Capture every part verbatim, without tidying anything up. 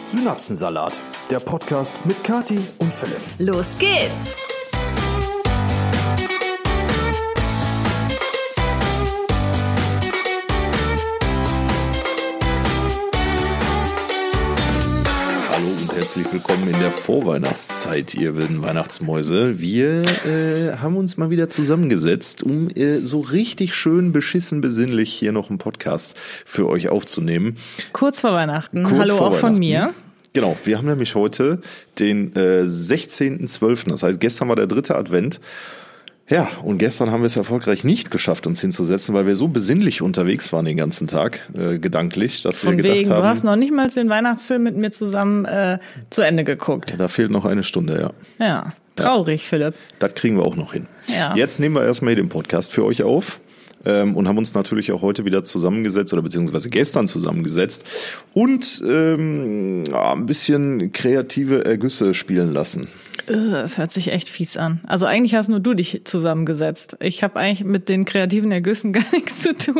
Synapsensalat, der Podcast mit Kathi und Philipp. Los geht's! Hallo und herzlich willkommen in der Vorweihnachtszeit, ihr wilden Weihnachtsmäuse. Wir äh, haben uns mal wieder zusammengesetzt, um äh, so richtig schön beschissen besinnlich hier noch einen Podcast für euch aufzunehmen. Kurz vor Weihnachten. Kurz Hallo vor auch von mir. Genau, wir haben nämlich heute den äh, sechzehnten zwölften Das heißt, gestern war der dritte Advent. Ja, und gestern haben wir es erfolgreich nicht geschafft, uns hinzusetzen, weil wir so besinnlich unterwegs waren den ganzen Tag, äh, gedanklich, dass Von wir gedacht wegen, haben... du hast noch nicht mal den Weihnachtsfilm mit mir zusammen äh, zu Ende geguckt. Da fehlt noch eine Stunde, ja. Ja, traurig, ja. Philipp. Das kriegen wir auch noch hin. Ja. Jetzt nehmen wir erstmal hier den Podcast für euch auf. Und haben uns natürlich auch heute wieder zusammengesetzt oder beziehungsweise gestern zusammengesetzt und ähm, ja, ein bisschen kreative Ergüsse spielen lassen. Das hört sich echt fies an. Also eigentlich hast nur du dich zusammengesetzt. Ich habe eigentlich mit den kreativen Ergüssen gar nichts zu tun.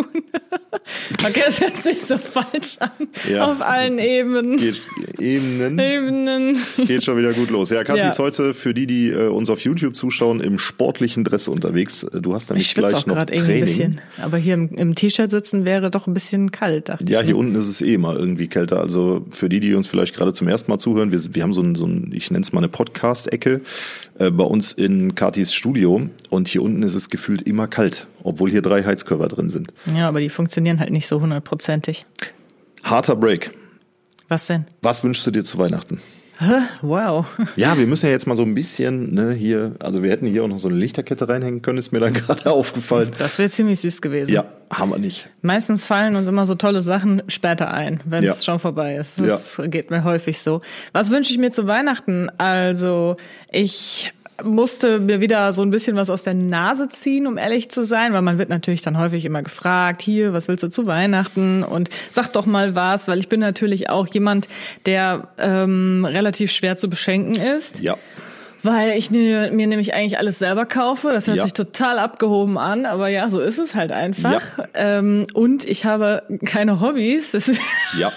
Okay, das hört sich so falsch an. Ja. Auf allen Ebenen. Geht, Ebenen. Ebenen. Geht schon wieder gut los. Ja, Kathi Ja. ist heute für die, die äh, uns auf YouTube zuschauen, im sportlichen Dress unterwegs. Du hast nämlich Ich schwitze gleich auch noch gerade irgendwie Training. ein bisschen. Aber hier im, im T-Shirt sitzen wäre doch ein bisschen kalt, dachte Ja, ich. hier unten ist es eh mal irgendwie kälter. Also für die, die uns vielleicht gerade zum ersten Mal zuhören, wir, wir haben so ein, so ein, ich nenne es mal eine Podcast-Ecke äh, bei uns in Kathis Studio. Und hier unten ist es gefühlt immer kalt, obwohl hier drei Heizkörper drin sind. Ja, aber die funktionieren halt nicht so hundertprozentig. Harter Break. Was denn? Was wünschst du dir zu Weihnachten? Hä? Wow. Ja, wir müssen ja jetzt mal so ein bisschen, ne, hier, also wir hätten hier auch noch so eine Lichterkette reinhängen können, ist mir dann gerade aufgefallen. Das wäre ziemlich süß gewesen. Ja, haben wir nicht. Meistens fallen uns immer so tolle Sachen später ein, wenn es Ja. schon vorbei ist. Das geht mir häufig so. Was wünsche ich mir zu Weihnachten? Also ich musste mir wieder so ein bisschen was aus der Nase ziehen, um ehrlich zu sein, weil man wird natürlich dann häufig immer gefragt, hier, was willst du zu Weihnachten? Und sag doch mal was, weil ich bin natürlich auch jemand, der ähm, relativ schwer zu beschenken ist. Ja. Weil ich mir, mir nämlich eigentlich alles selber kaufe. Das hört Ja. sich total abgehoben an, aber ja, so ist es halt einfach. Ähm, und ich habe keine Hobbys. Das Ja.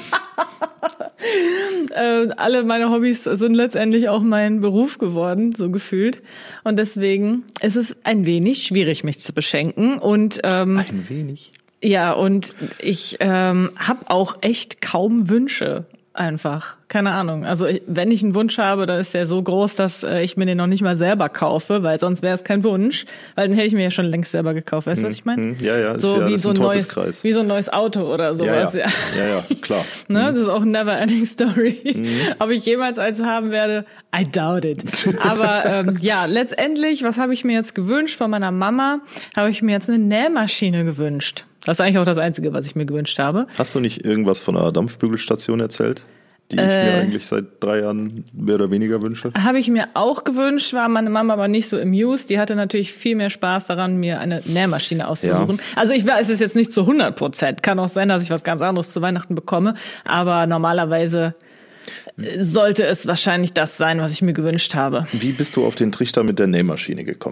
äh, alle meine Hobbys sind letztendlich auch mein Beruf geworden, so gefühlt. Und deswegen ist es ein wenig schwierig, mich zu beschenken. Und ähm, Ein wenig. ja, und ich ähm, habe auch echt kaum Wünsche. Einfach. Keine Ahnung. Also wenn ich einen Wunsch habe, dann ist der so groß, dass äh, ich mir den noch nicht mal selber kaufe, weil sonst wäre es kein Wunsch. Weil den hätte ich mir ja schon längst selber gekauft. Weißt du, was ich meine? Ja, ja, ist So ja, wie das so ist ein ein neues, Teufelskreis. wie so ein neues Auto oder Ja, sowas. ja. ja, ja, klar. Ne? Das ist auch eine never-ending Story. Ob ich jemals eins haben werde, I doubt it. Aber ähm, ja, letztendlich, was habe ich mir jetzt gewünscht von meiner Mama? Habe ich mir jetzt eine Nähmaschine gewünscht. Das ist eigentlich auch das Einzige, was ich mir gewünscht habe. Hast du nicht irgendwas von einer Dampfbügelstation erzählt, die ich Äh. mir eigentlich seit drei Jahren mehr oder weniger wünsche? Habe ich mir auch gewünscht, war meine Mama aber nicht so amused. Die hatte natürlich viel mehr Spaß daran, mir eine Nähmaschine auszusuchen. Ja. Also ich weiß es jetzt nicht zu hundert Prozent. Kann auch sein, dass ich was ganz anderes zu Weihnachten bekomme. Aber normalerweise sollte es wahrscheinlich das sein, was ich mir gewünscht habe. Wie bist du auf den Trichter mit der Nähmaschine gekommen?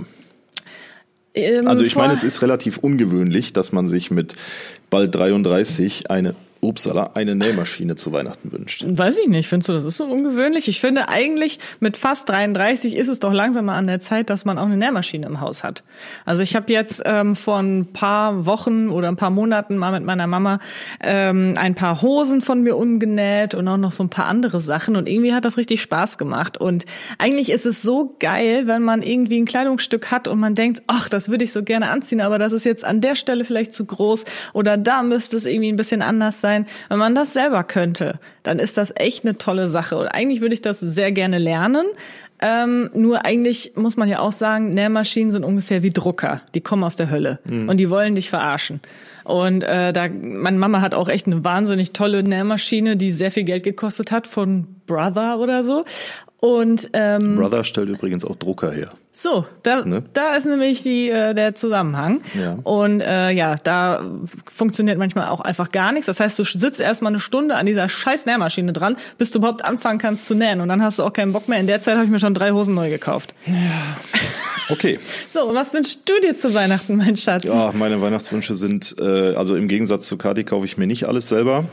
Ähm, Also ich vor- meine, es ist relativ ungewöhnlich, dass man sich mit bald dreiunddreißig eine, upsala, eine Nähmaschine zu Weihnachten wünscht. Weiß ich nicht, findest du, das ist so ungewöhnlich? Ich finde eigentlich, mit fast dreiunddreißig ist es doch langsam mal an der Zeit, dass man auch eine Nähmaschine im Haus hat. Also ich habe jetzt ähm, vor ein paar Wochen oder ein paar Monaten mal mit meiner Mama ähm, ein paar Hosen von mir umgenäht und auch noch so ein paar andere Sachen und irgendwie hat das richtig Spaß gemacht. Und eigentlich ist es so geil, wenn man irgendwie ein Kleidungsstück hat und man denkt, ach, das würde ich so gerne anziehen, aber das ist jetzt an der Stelle vielleicht zu groß oder da müsste es irgendwie ein bisschen anders sein. Wenn man das selber könnte, dann ist das echt eine tolle Sache. Und eigentlich würde ich das sehr gerne lernen. Ähm, nur eigentlich muss man ja auch sagen, Nähmaschinen sind ungefähr wie Drucker. Die kommen aus der Hölle mhm. und die wollen dich verarschen. Und äh, da, meine Mama hat auch echt eine wahnsinnig tolle Nähmaschine, die sehr viel Geld gekostet hat, von Brother oder so. Und ähm, Brother stellt übrigens auch Drucker her. So, da, Ne? da ist nämlich die, äh, der Zusammenhang. Ja. Und äh, ja, da funktioniert manchmal auch einfach gar nichts. Das heißt, du sitzt erstmal eine Stunde an dieser scheiß Nähmaschine dran, bis du überhaupt anfangen kannst zu nähen. Und dann hast du auch keinen Bock mehr. In der Zeit habe ich mir schon drei Hosen neu gekauft. Okay. So, und was wünschst du dir zu Weihnachten, mein Schatz? Ja, meine Weihnachtswünsche sind, äh, also im Gegensatz zu Kathi kaufe ich mir nicht alles selber.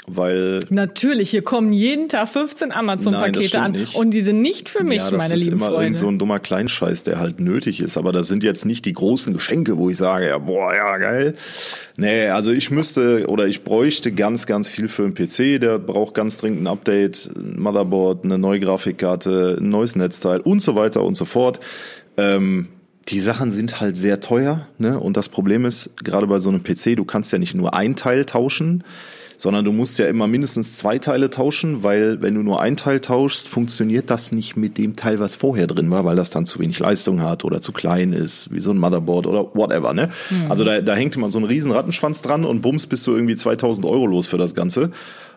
weil... Natürlich, hier kommen jeden Tag fünfzehn Amazon-Pakete an nicht. und die sind nicht für mich, ja, das meine ist lieben immer Freunde. irgend so ein dummer Kleinscheiß, der halt nötig ist. Aber das sind jetzt nicht die großen Geschenke, wo ich sage, ja, boah, ja, geil. Nee, also ich müsste oder ich bräuchte ganz, ganz viel für einen P C. Der braucht ganz dringend ein Update, ein Motherboard, eine neue Grafikkarte, ein neues Netzteil und so weiter und so fort. Ähm, die Sachen sind halt sehr teuer, ne? Und das Problem ist, gerade bei so einem P C, du kannst ja nicht nur ein Teil tauschen, sondern du musst ja immer mindestens zwei Teile tauschen, weil wenn du nur ein Teil tauschst, funktioniert das nicht mit dem Teil, was vorher drin war, weil das dann zu wenig Leistung hat oder zu klein ist, wie so ein Motherboard oder whatever, ne? Mhm. Also da, da hängt immer so ein riesen Rattenschwanz dran und bums bist du irgendwie zweitausend Euro los für das Ganze.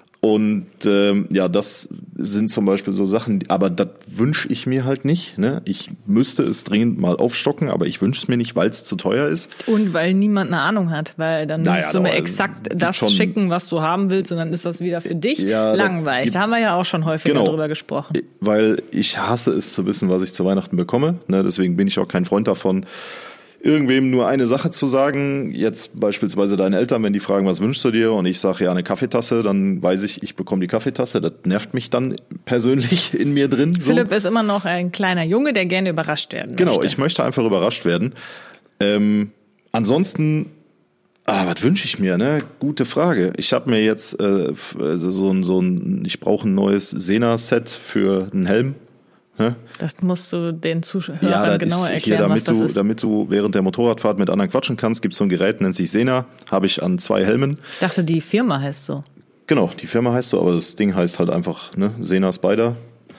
Und ähm, ja, das sind zum Beispiel so Sachen, aber das wünsche ich mir halt nicht. Ne? Ich müsste es dringend mal aufstocken, aber ich wünsche es mir nicht, weil es zu teuer ist. Und weil niemand eine Ahnung hat, weil dann naja, musst du mir exakt das schon schicken, was du haben willst, und dann ist das wieder für dich ja, langweilig. Da haben wir ja auch schon häufiger genau, drüber gesprochen. Weil ich hasse es zu wissen, was ich zu Weihnachten bekomme. Ne? Deswegen bin ich auch kein Freund davon, irgendwem nur eine Sache zu sagen, jetzt beispielsweise deine Eltern, wenn die fragen, was wünschst du dir, und ich sage ja eine Kaffeetasse, dann weiß ich, ich bekomme die Kaffeetasse. Das nervt mich dann persönlich in mir drin. So. Philipp ist immer noch ein kleiner Junge, der gerne überrascht werden möchte. Genau, ich möchte einfach überrascht werden. Ähm, ansonsten, ah, was wünsche ich mir, ne? Gute Frage. Ich habe mir jetzt äh, so ein, so ein, ich brauche ein neues Sena-Set für einen Helm. Ne? Das musst du den Zuhörern ja, genauer erklären, hier, damit was das du, ist. Damit du während der Motorradfahrt mit anderen quatschen kannst, gibt es so ein Gerät, nennt sich Sena, habe ich an zwei Helmen. Ich dachte, die Firma heißt so. Genau, die Firma heißt so, aber das Ding heißt halt einfach, ne, Sena Spider.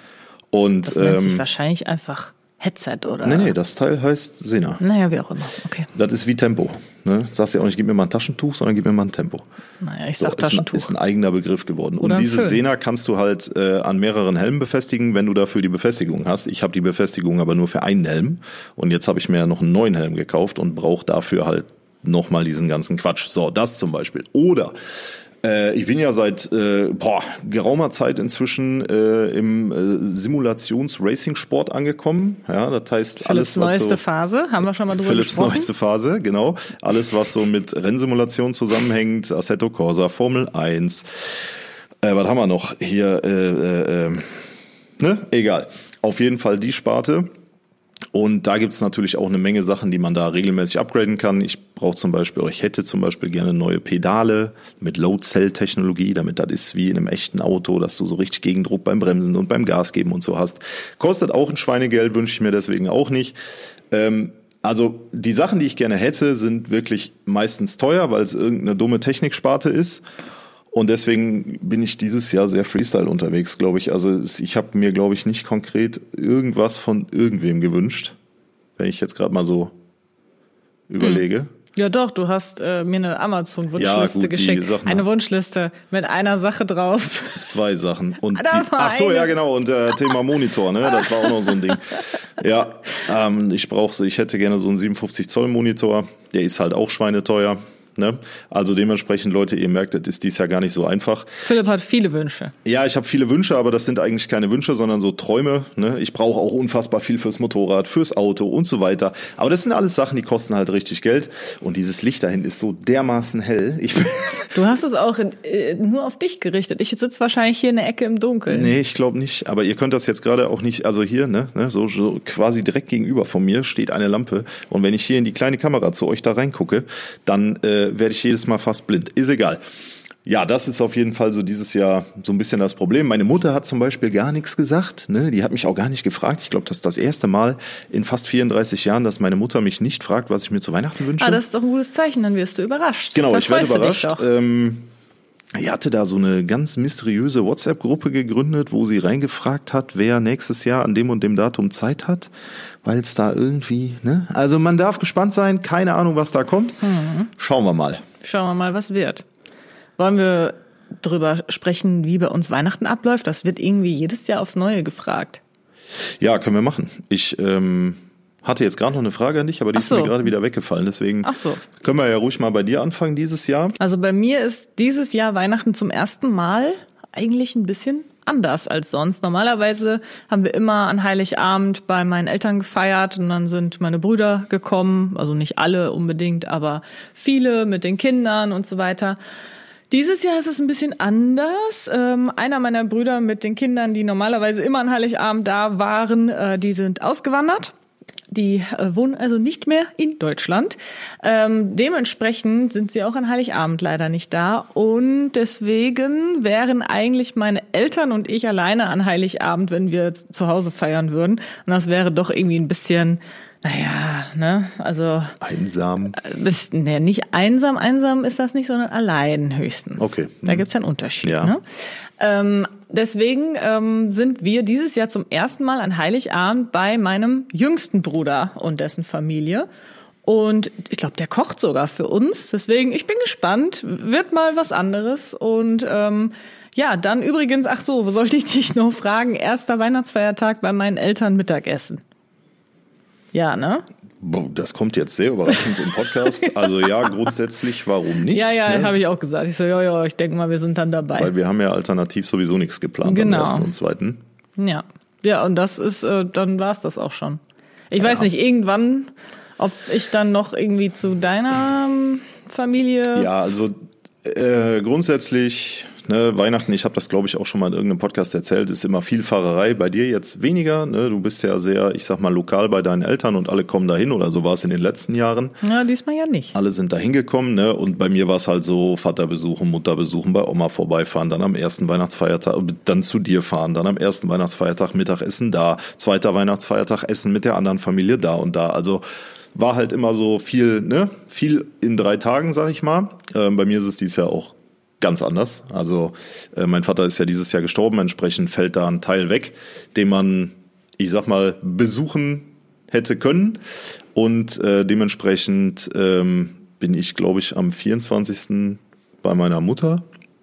Und, das nennt ähm, sich wahrscheinlich einfach Headset, oder? Nee, nee, das Teil heißt Sena. Naja, wie auch immer, okay. Das ist wie Tempo. Ne? Sagst ja auch nicht, gib mir mal ein Taschentuch, sondern gib mir mal ein Tempo. Naja, ich sag so, Taschentuch. Ist ein, ist ein eigener Begriff geworden. Oder und dieses Föhn. Sena kannst du halt äh, an mehreren Helmen befestigen, wenn du dafür die Befestigung hast. Ich habe die Befestigung aber nur für einen Helm. Und jetzt habe ich mir noch einen neuen Helm gekauft und brauche dafür halt nochmal diesen ganzen Quatsch. So, das zum Beispiel. Oder ich bin ja seit äh, boah, geraumer Zeit inzwischen äh, im äh, Simulations-Racing-Sport angekommen. Ja, das heißt Philipps alles, was neueste so, Phase, haben wir schon mal drüber Philipps gesprochen. neueste Phase, genau. Alles, was so mit Rennsimulation zusammenhängt, Assetto Corsa, Formel eins. Äh, was haben wir noch hier? Äh, äh, äh, ne, egal. Auf jeden Fall die Sparte. Und da gibt's natürlich auch eine Menge Sachen, die man da regelmäßig upgraden kann. Ich brauche zum Beispiel, oder ich hätte zum Beispiel gerne neue Pedale mit Load-Cell-Technologie, damit das ist wie in einem echten Auto, dass du so richtig Gegendruck beim Bremsen und beim Gas geben und so hast. Kostet auch ein Schweinegeld, wünsche ich mir deswegen auch nicht. Ähm, also die Sachen, die ich gerne hätte, sind wirklich meistens teuer, weil es irgendeine dumme Techniksparte ist. Und deswegen bin ich dieses Jahr sehr Freestyle unterwegs, glaube ich. Also ich habe mir, glaube ich, nicht konkret irgendwas von irgendwem gewünscht, wenn ich jetzt gerade mal so überlege. Ja doch, du hast äh, mir eine Amazon-Wunschliste Ja, gut, geschickt. Sachen- Eine Wunschliste mit einer Sache drauf. Zwei Sachen. Und Da die, war ach so, eine. ja genau. Und äh, Thema Monitor, ne? Das war auch noch so ein Ding. Ja, ähm, ich brauche, ich hätte gerne so einen siebenundfünfzig Zoll Monitor. Der ist halt auch schweineteuer. Ne? Also dementsprechend, Leute, ihr merkt, das ist dies ja gar nicht so einfach. Philipp hat viele Wünsche. Ja, ich habe viele Wünsche, aber das sind eigentlich keine Wünsche, sondern so Träume. Ne? Ich brauche auch unfassbar viel fürs Motorrad, fürs Auto und so weiter. Aber das sind alles Sachen, die kosten halt richtig Geld. Und dieses Licht dahin ist so dermaßen hell. Ich Du hast es auch in, äh, nur auf dich gerichtet. Ich sitze wahrscheinlich hier in der Ecke im Dunkeln. Nee, ich glaube nicht. Aber ihr könnt das jetzt gerade auch nicht, also hier, ne, ne so, so quasi direkt gegenüber von mir steht eine Lampe. Und wenn ich hier in die kleine Kamera zu euch da reingucke, dann äh, werde ich jedes Mal fast blind. Ist egal. Ja, das ist auf jeden Fall so dieses Jahr so ein bisschen das Problem. Meine Mutter hat zum Beispiel gar nichts gesagt. Ne? Die hat mich auch gar nicht gefragt. Ich glaube, das ist das erste Mal in fast vierunddreißig Jahren, dass meine Mutter mich nicht fragt, was ich mir zu Weihnachten wünsche. Ah, das ist doch ein gutes Zeichen, dann wirst du überrascht. Genau, Dann ich werde freust du dich überrascht. doch. Ähm, er hatte da so eine ganz mysteriöse WhatsApp-Gruppe gegründet, wo sie reingefragt hat, wer nächstes Jahr an dem und dem Datum Zeit hat, weil es da irgendwie, ne? Also man darf gespannt sein, keine Ahnung, was da kommt. Mhm. Schauen wir mal. Schauen wir mal, was wird. Wollen wir drüber sprechen, wie bei uns Weihnachten abläuft? Das wird irgendwie jedes Jahr aufs Neue gefragt. Ja, können wir machen. Ich ähm, hatte jetzt gerade noch eine Frage an dich, aber die Ach ist so. mir gerade wieder weggefallen. Deswegen Ach so. können wir ja ruhig mal bei dir anfangen dieses Jahr. Also bei mir ist dieses Jahr Weihnachten zum ersten Mal eigentlich ein bisschen anders als sonst. Normalerweise haben wir immer an Heiligabend bei meinen Eltern gefeiert und dann sind meine Brüder gekommen, also nicht alle unbedingt, aber viele mit den Kindern und so weiter. Dieses Jahr ist es ein bisschen anders. Ähm, einer meiner Brüder mit den Kindern, die normalerweise immer an Heiligabend da waren, äh, die sind ausgewandert. Die äh, wohnen also nicht mehr in Deutschland. Ähm, dementsprechend sind sie auch an Heiligabend leider nicht da. Und deswegen wären eigentlich meine Eltern und ich alleine an Heiligabend, wenn wir zu Hause feiern würden. Und das wäre doch irgendwie ein bisschen, naja, ne, also... Einsam? Bist, ne, nicht einsam, einsam ist das nicht, sondern allein höchstens. Okay. Da gibt's ja einen Unterschied, Ja. ne? Ähm, deswegen ähm, sind wir dieses Jahr zum ersten Mal an Heiligabend bei meinem jüngsten Bruder und dessen Familie. Und ich glaube, der kocht sogar für uns. Deswegen, ich bin gespannt. Wird mal was anderes. Und ähm, ja, dann übrigens, ach so, sollte ich dich noch fragen, erster Weihnachtsfeiertag bei meinen Eltern Mittagessen. Ja, ne? Das kommt jetzt sehr überraschend im Podcast. Also ja, grundsätzlich, warum nicht? Ja, ja, ne? habe ich auch gesagt. Ich so, ja, ja, ich denke mal, wir sind dann dabei. Weil wir haben ja alternativ sowieso nichts geplant Genau. am ersten und zweiten. Ja, ja, und das ist, äh, dann war's das auch schon. Ich Ja. weiß nicht, irgendwann, ob ich dann noch irgendwie zu deiner ähm, Familie... Ja, also äh, grundsätzlich, ne, Weihnachten, ich habe das glaube ich auch schon mal in irgendeinem Podcast erzählt, ist immer viel Fahrerei, bei dir jetzt weniger, ne? Du bist ja sehr, ich sag mal, lokal bei deinen Eltern und alle kommen dahin oder so war es in den letzten Jahren. Ja, diesmal ja nicht. Alle sind da hingekommen, ne? Und bei mir war es halt so, Vater besuchen, Mutter besuchen, bei Oma vorbeifahren, dann am ersten Weihnachtsfeiertag, dann zu dir fahren, dann am ersten Weihnachtsfeiertag Mittagessen da, zweiter Weihnachtsfeiertag Essen mit der anderen Familie da und da, also war halt immer so viel, ne, viel in drei Tagen, sag ich mal. Ähm, bei mir ist es dieses Jahr auch ganz anders. Also äh, mein Vater ist ja dieses Jahr gestorben, entsprechend fällt da ein Teil weg, den man, ich sag mal, besuchen hätte können. Und äh, dementsprechend ähm, bin ich, glaube ich, am vierundzwanzigsten bei meiner Mutter.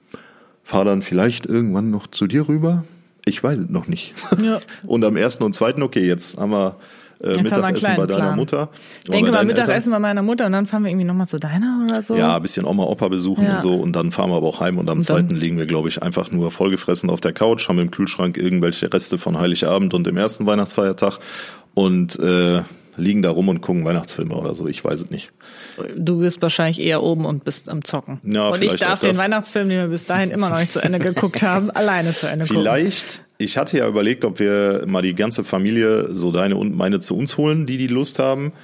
Fahre dann vielleicht irgendwann noch zu dir rüber. Ich weiß es noch nicht. Ja. Und am ersten und zweiten, okay, jetzt haben wir Äh, Jetzt haben wir einen Mittagessen bei kleinen deiner Plan. Mutter. Ich denke bei mal deinen Mittagessen bei meiner Mutter und dann fahren wir irgendwie nochmal zu deiner oder so. Ja, ein bisschen Oma, Opa besuchen Ja. und so und dann fahren wir aber auch heim und am Und dann- zweiten liegen wir, glaube ich, einfach nur vollgefressen auf der Couch, haben im Kühlschrank irgendwelche Reste von Heiligabend und dem ersten Weihnachtsfeiertag und äh, liegen da rum und gucken Weihnachtsfilme oder so, ich weiß es nicht. Du bist wahrscheinlich eher oben und bist am Zocken. Ja, und ich vielleicht darf auch das. den Weihnachtsfilm, den wir bis dahin immer noch nicht zu Ende geguckt haben, alleine zu Ende gucken. Vielleicht, ich hatte ja überlegt, ob wir mal die ganze Familie, so deine und meine, zu uns holen, die die Lust haben.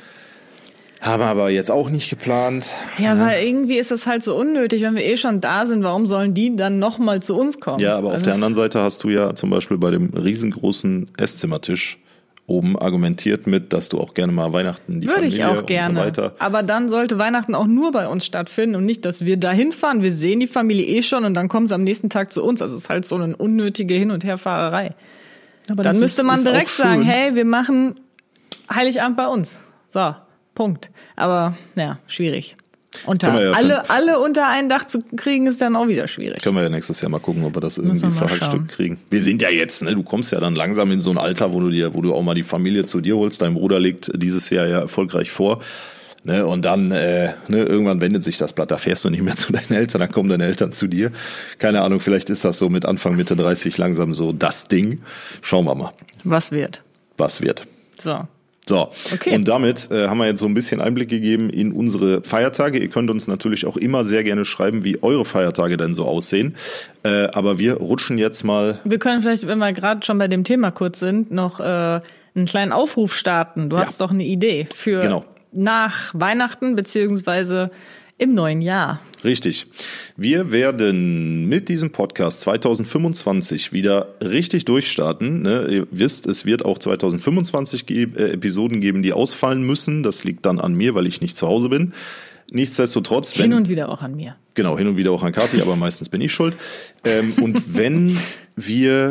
Haben aber jetzt auch nicht geplant. Ja, weil irgendwie ist das halt so unnötig, wenn wir eh schon da sind, warum sollen die dann nochmal zu uns kommen? Ja, aber auf Also der es- anderen Seite hast du ja zum Beispiel bei dem riesengroßen Esszimmertisch oben argumentiert mit, dass du auch gerne mal Weihnachten die Würde Familie ich auch und gerne. so weiter. Aber dann sollte Weihnachten auch nur bei uns stattfinden und nicht, dass wir da hinfahren. Wir sehen die Familie eh schon und dann kommen sie am nächsten Tag zu uns. Also es ist halt so eine unnötige Hin- und Herfahrerei. Aber Dann das müsste ist- man ist auch direkt sagen, schön. hey, wir machen Heiligabend bei uns. So, Punkt. Aber ja, schwierig. Unter Können wir ja alle, für- alle unter ein Dach zu kriegen, ist dann auch wieder schwierig. Können wir ja nächstes Jahr mal gucken, ob wir das irgendwie Müssen wir mal verhackstückt schauen. kriegen. Wir sind ja jetzt, ne, du kommst ja dann langsam in so ein Alter, wo du dir, wo du auch mal die Familie zu dir holst. Dein Bruder legt dieses Jahr ja erfolgreich vor. Ne, und dann, äh, ne, irgendwann wendet sich das Blatt, da fährst du nicht mehr zu deinen Eltern, dann kommen deine Eltern zu dir. Keine Ahnung, vielleicht ist das so mit Anfang, Mitte dreißig langsam so das Ding. Schauen wir mal, Was wird? was wird. So. So, Okay. und damit äh, haben wir jetzt so ein bisschen Einblick gegeben in unsere Feiertage. Ihr könnt uns natürlich auch immer sehr gerne schreiben, wie eure Feiertage denn so aussehen. Äh, aber wir rutschen jetzt mal. Wir können vielleicht, wenn wir gerade schon bei dem Thema kurz sind, noch äh, einen kleinen Aufruf starten. Du Ja. hast doch eine Idee für Genau. nach Weihnachten beziehungsweise im neuen Jahr. Richtig. Wir werden mit diesem Podcast zwanzig fünfundzwanzig wieder richtig durchstarten. Ne? Ihr wisst, es wird auch zwanzig fünfundzwanzig ge- äh, Episoden geben, die ausfallen müssen. Das liegt dann an mir, weil ich nicht zu Hause bin. Nichtsdestotrotz, wenn, Hin und wieder auch an mir. Genau, hin und wieder auch an Kathi, aber meistens bin ich schuld. Ähm, und wenn wir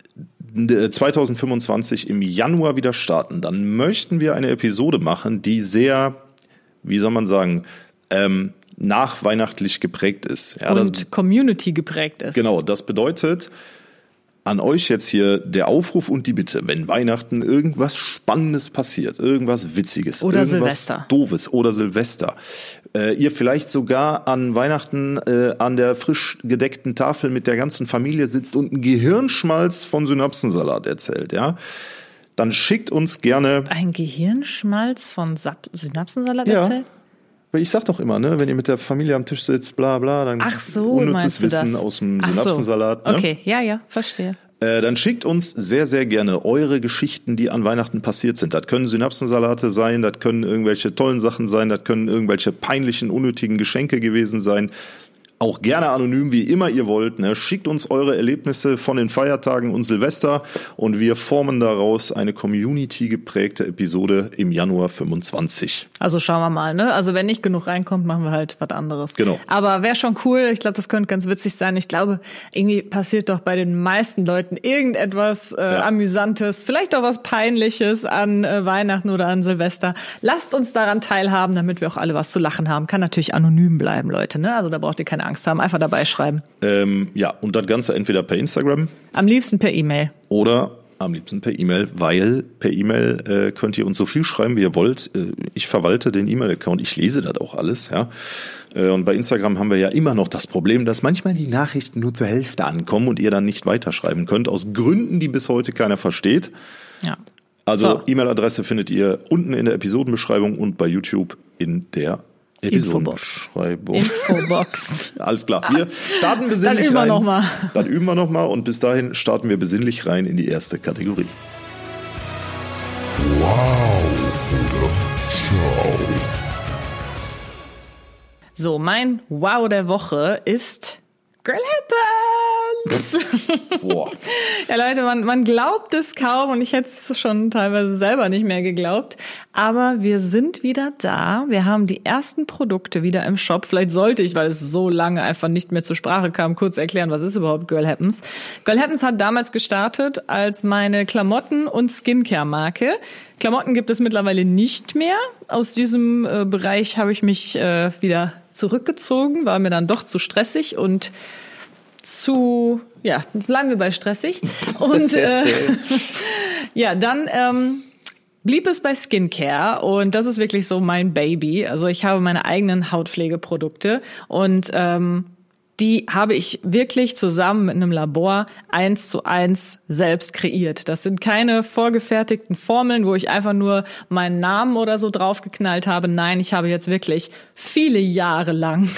zwanzig fünfundzwanzig im Januar wieder starten, dann möchten wir eine Episode machen, die sehr, wie soll man sagen, ähm, nachweihnachtlich geprägt ist. Ja, das, Und Community geprägt ist. genau, das bedeutet an euch jetzt hier der Aufruf und die Bitte, wenn Weihnachten irgendwas Spannendes passiert, irgendwas Witziges, Oder irgendwas Silvester. Doofes oder Silvester, äh, ihr vielleicht sogar an Weihnachten äh, an der frisch gedeckten Tafel mit der ganzen Familie sitzt und einen Gehirnschmalz von Synapsensalat erzählt, ja, dann schickt uns gerne, Ein Gehirnschmalz von Sap- Synapsensalat Ja. erzählt? Weil ich sag doch immer, ne, wenn ihr mit der Familie am Tisch sitzt, bla bla, dann Ach so, unnützes meinst du Wissen das? aus dem Ach so. Synapsensalat. Ne? Okay, ja, ja, verstehe. Äh, dann schickt uns sehr, sehr gerne eure Geschichten, die an Weihnachten passiert sind. Das können Synapsensalate sein, das können irgendwelche tollen Sachen sein, das können irgendwelche peinlichen, unnötigen Geschenke gewesen sein. Auch gerne anonym, wie immer ihr wollt. Ne? Schickt uns eure Erlebnisse von den Feiertagen und Silvester und wir formen daraus eine Community-geprägte Episode im Januar fünfundzwanzig. Also schauen wir mal, ne? Also wenn nicht genug reinkommt, machen wir halt was anderes. Genau. Aber wäre schon cool. Ich glaube, das könnte ganz witzig sein. Ich glaube, irgendwie passiert doch bei den meisten Leuten irgendetwas äh, Ja. Amüsantes, vielleicht auch was Peinliches an äh, Weihnachten oder an Silvester. Lasst uns daran teilhaben, damit wir auch alle was zu lachen haben. Kann natürlich anonym bleiben, Leute, ne? Also da braucht ihr keine Angst haben. Einfach dabei schreiben. Ähm, ja, und das Ganze entweder per Instagram Am liebsten per E-Mail. oder am liebsten per E-Mail, weil per E-Mail äh, könnt ihr uns so viel schreiben, wie ihr wollt. Äh, ich verwalte den E-Mail-Account, ich lese das auch alles, ja. Äh, und bei Instagram haben wir ja immer noch das Problem, dass manchmal die Nachrichten nur zur Hälfte ankommen und ihr dann nicht weiterschreiben könnt, aus Gründen, die bis heute keiner versteht. Ja. Also So. E-Mail-Adresse findet ihr unten in der Episodenbeschreibung und bei YouTube in der Episodenbeschreibung. Infobox. Alles klar, wir starten besinnlich Dann üben wir rein. noch mal. Dann üben wir nochmal und bis dahin starten wir besinnlich rein in die erste Kategorie. So, mein Wow der Woche ist Girl Happens! Boah. Ja, Leute, man, man glaubt es kaum und ich hätte es schon teilweise selber nicht mehr geglaubt. Aber wir sind wieder da. Wir haben die ersten Produkte wieder im Shop. Vielleicht sollte ich, weil es so lange einfach nicht mehr zur Sprache kam, kurz erklären, was ist überhaupt Girl Happens. Girl Happens hat damals gestartet als meine Klamotten- und Skincare-Marke. Klamotten gibt es mittlerweile nicht mehr. Aus diesem äh, Bereich habe ich mich äh, wieder zurückgezogen, war mir dann doch zu stressig und zu, ja, bleiben wir bei stressig. Und äh, ja, dann ähm, blieb es bei Skincare und das ist wirklich so mein Baby. Also ich habe meine eigenen Hautpflegeprodukte und ähm, die habe ich wirklich zusammen mit einem Labor eins zu eins selbst kreiert. Das sind keine vorgefertigten Formeln, wo ich einfach nur meinen Namen oder so draufgeknallt habe. Nein, ich habe jetzt wirklich viele Jahre lang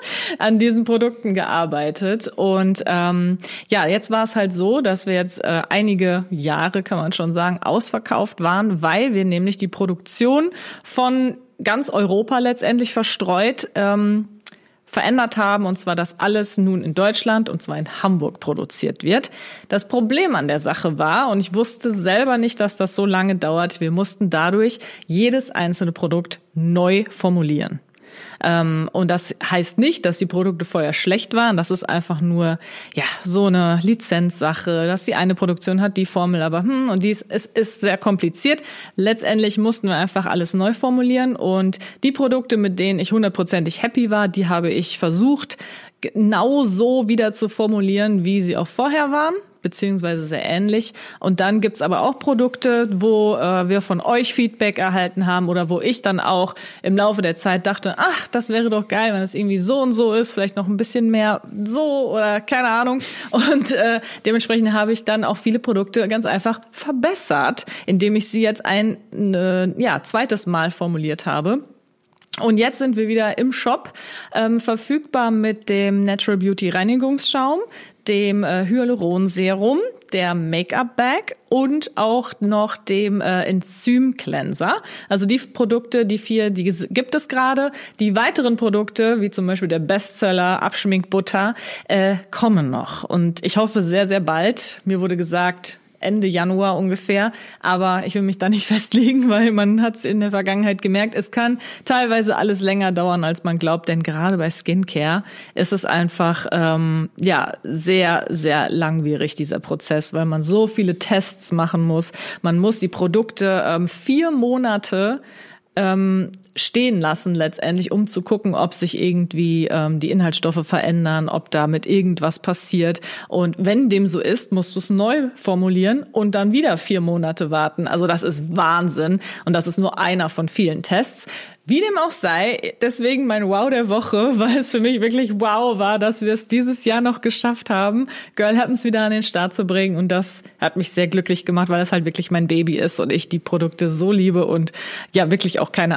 an diesen Produkten gearbeitet. Und ähm, ja, jetzt war es halt so, dass wir jetzt äh, einige Jahre, kann man schon sagen, ausverkauft waren, weil wir nämlich die Produktion von ganz Europa letztendlich verstreut ähm, verändert haben, und zwar, dass alles nun in Deutschland, und zwar in Hamburg, produziert wird. Das Problem an der Sache war, und ich wusste selber nicht, dass das so lange dauert, wir mussten dadurch jedes einzelne Produkt neu formulieren. Ähm, und das heißt nicht, dass die Produkte vorher schlecht waren. Das ist einfach nur ja so eine Lizenzsache, dass die eine Produktion hat die Formel, aber hm, und dies es ist sehr kompliziert. Letztendlich mussten wir einfach alles neu formulieren und die Produkte, mit denen ich hundertprozentig happy war, die habe ich versucht genau so wieder zu formulieren, wie sie auch vorher waren, beziehungsweise sehr ähnlich. Und dann gibt's aber auch Produkte, wo äh, wir von euch Feedback erhalten haben oder wo ich dann auch im Laufe der Zeit dachte, ach, das wäre doch geil, wenn es irgendwie so und so ist, vielleicht noch ein bisschen mehr so oder keine Ahnung. Und äh, dementsprechend habe ich dann auch viele Produkte ganz einfach verbessert, indem ich sie jetzt ein äh, ja zweites Mal formuliert habe. Und jetzt sind wir wieder im Shop, ähm, verfügbar mit dem Natural Beauty Reinigungsschaum, dem äh, Hyaluron-Serum, der Make-up-Bag und auch noch dem äh, Enzym-Cleanser. Also die Produkte, die vier, die gibt es gerade. Die weiteren Produkte, wie zum Beispiel der Bestseller Abschminkbutter, äh, kommen noch. Und ich hoffe sehr, sehr bald. Mir wurde gesagt, Ende Januar ungefähr, aber ich will mich da nicht festlegen, weil man hat es in der Vergangenheit gemerkt, es kann teilweise alles länger dauern, als man glaubt, denn gerade bei Skincare ist es einfach ähm, ja sehr, sehr langwierig, dieser Prozess, weil man so viele Tests machen muss. Man muss die Produkte ähm, vier Monate ähm, stehen lassen letztendlich, um zu gucken, ob sich irgendwie ähm, die Inhaltsstoffe verändern, ob damit irgendwas passiert. Und wenn dem so ist, musst du es neu formulieren und dann wieder vier Monate warten. Also das ist Wahnsinn und das ist nur einer von vielen Tests. Wie dem auch sei, deswegen mein Wow der Woche, weil es für mich wirklich wow war, dass wir es dieses Jahr noch geschafft haben, Girl Happens wieder an den Start zu bringen. Und das hat mich sehr glücklich gemacht, weil das halt wirklich mein Baby ist und ich die Produkte so liebe und ja wirklich auch keine anderen nutze.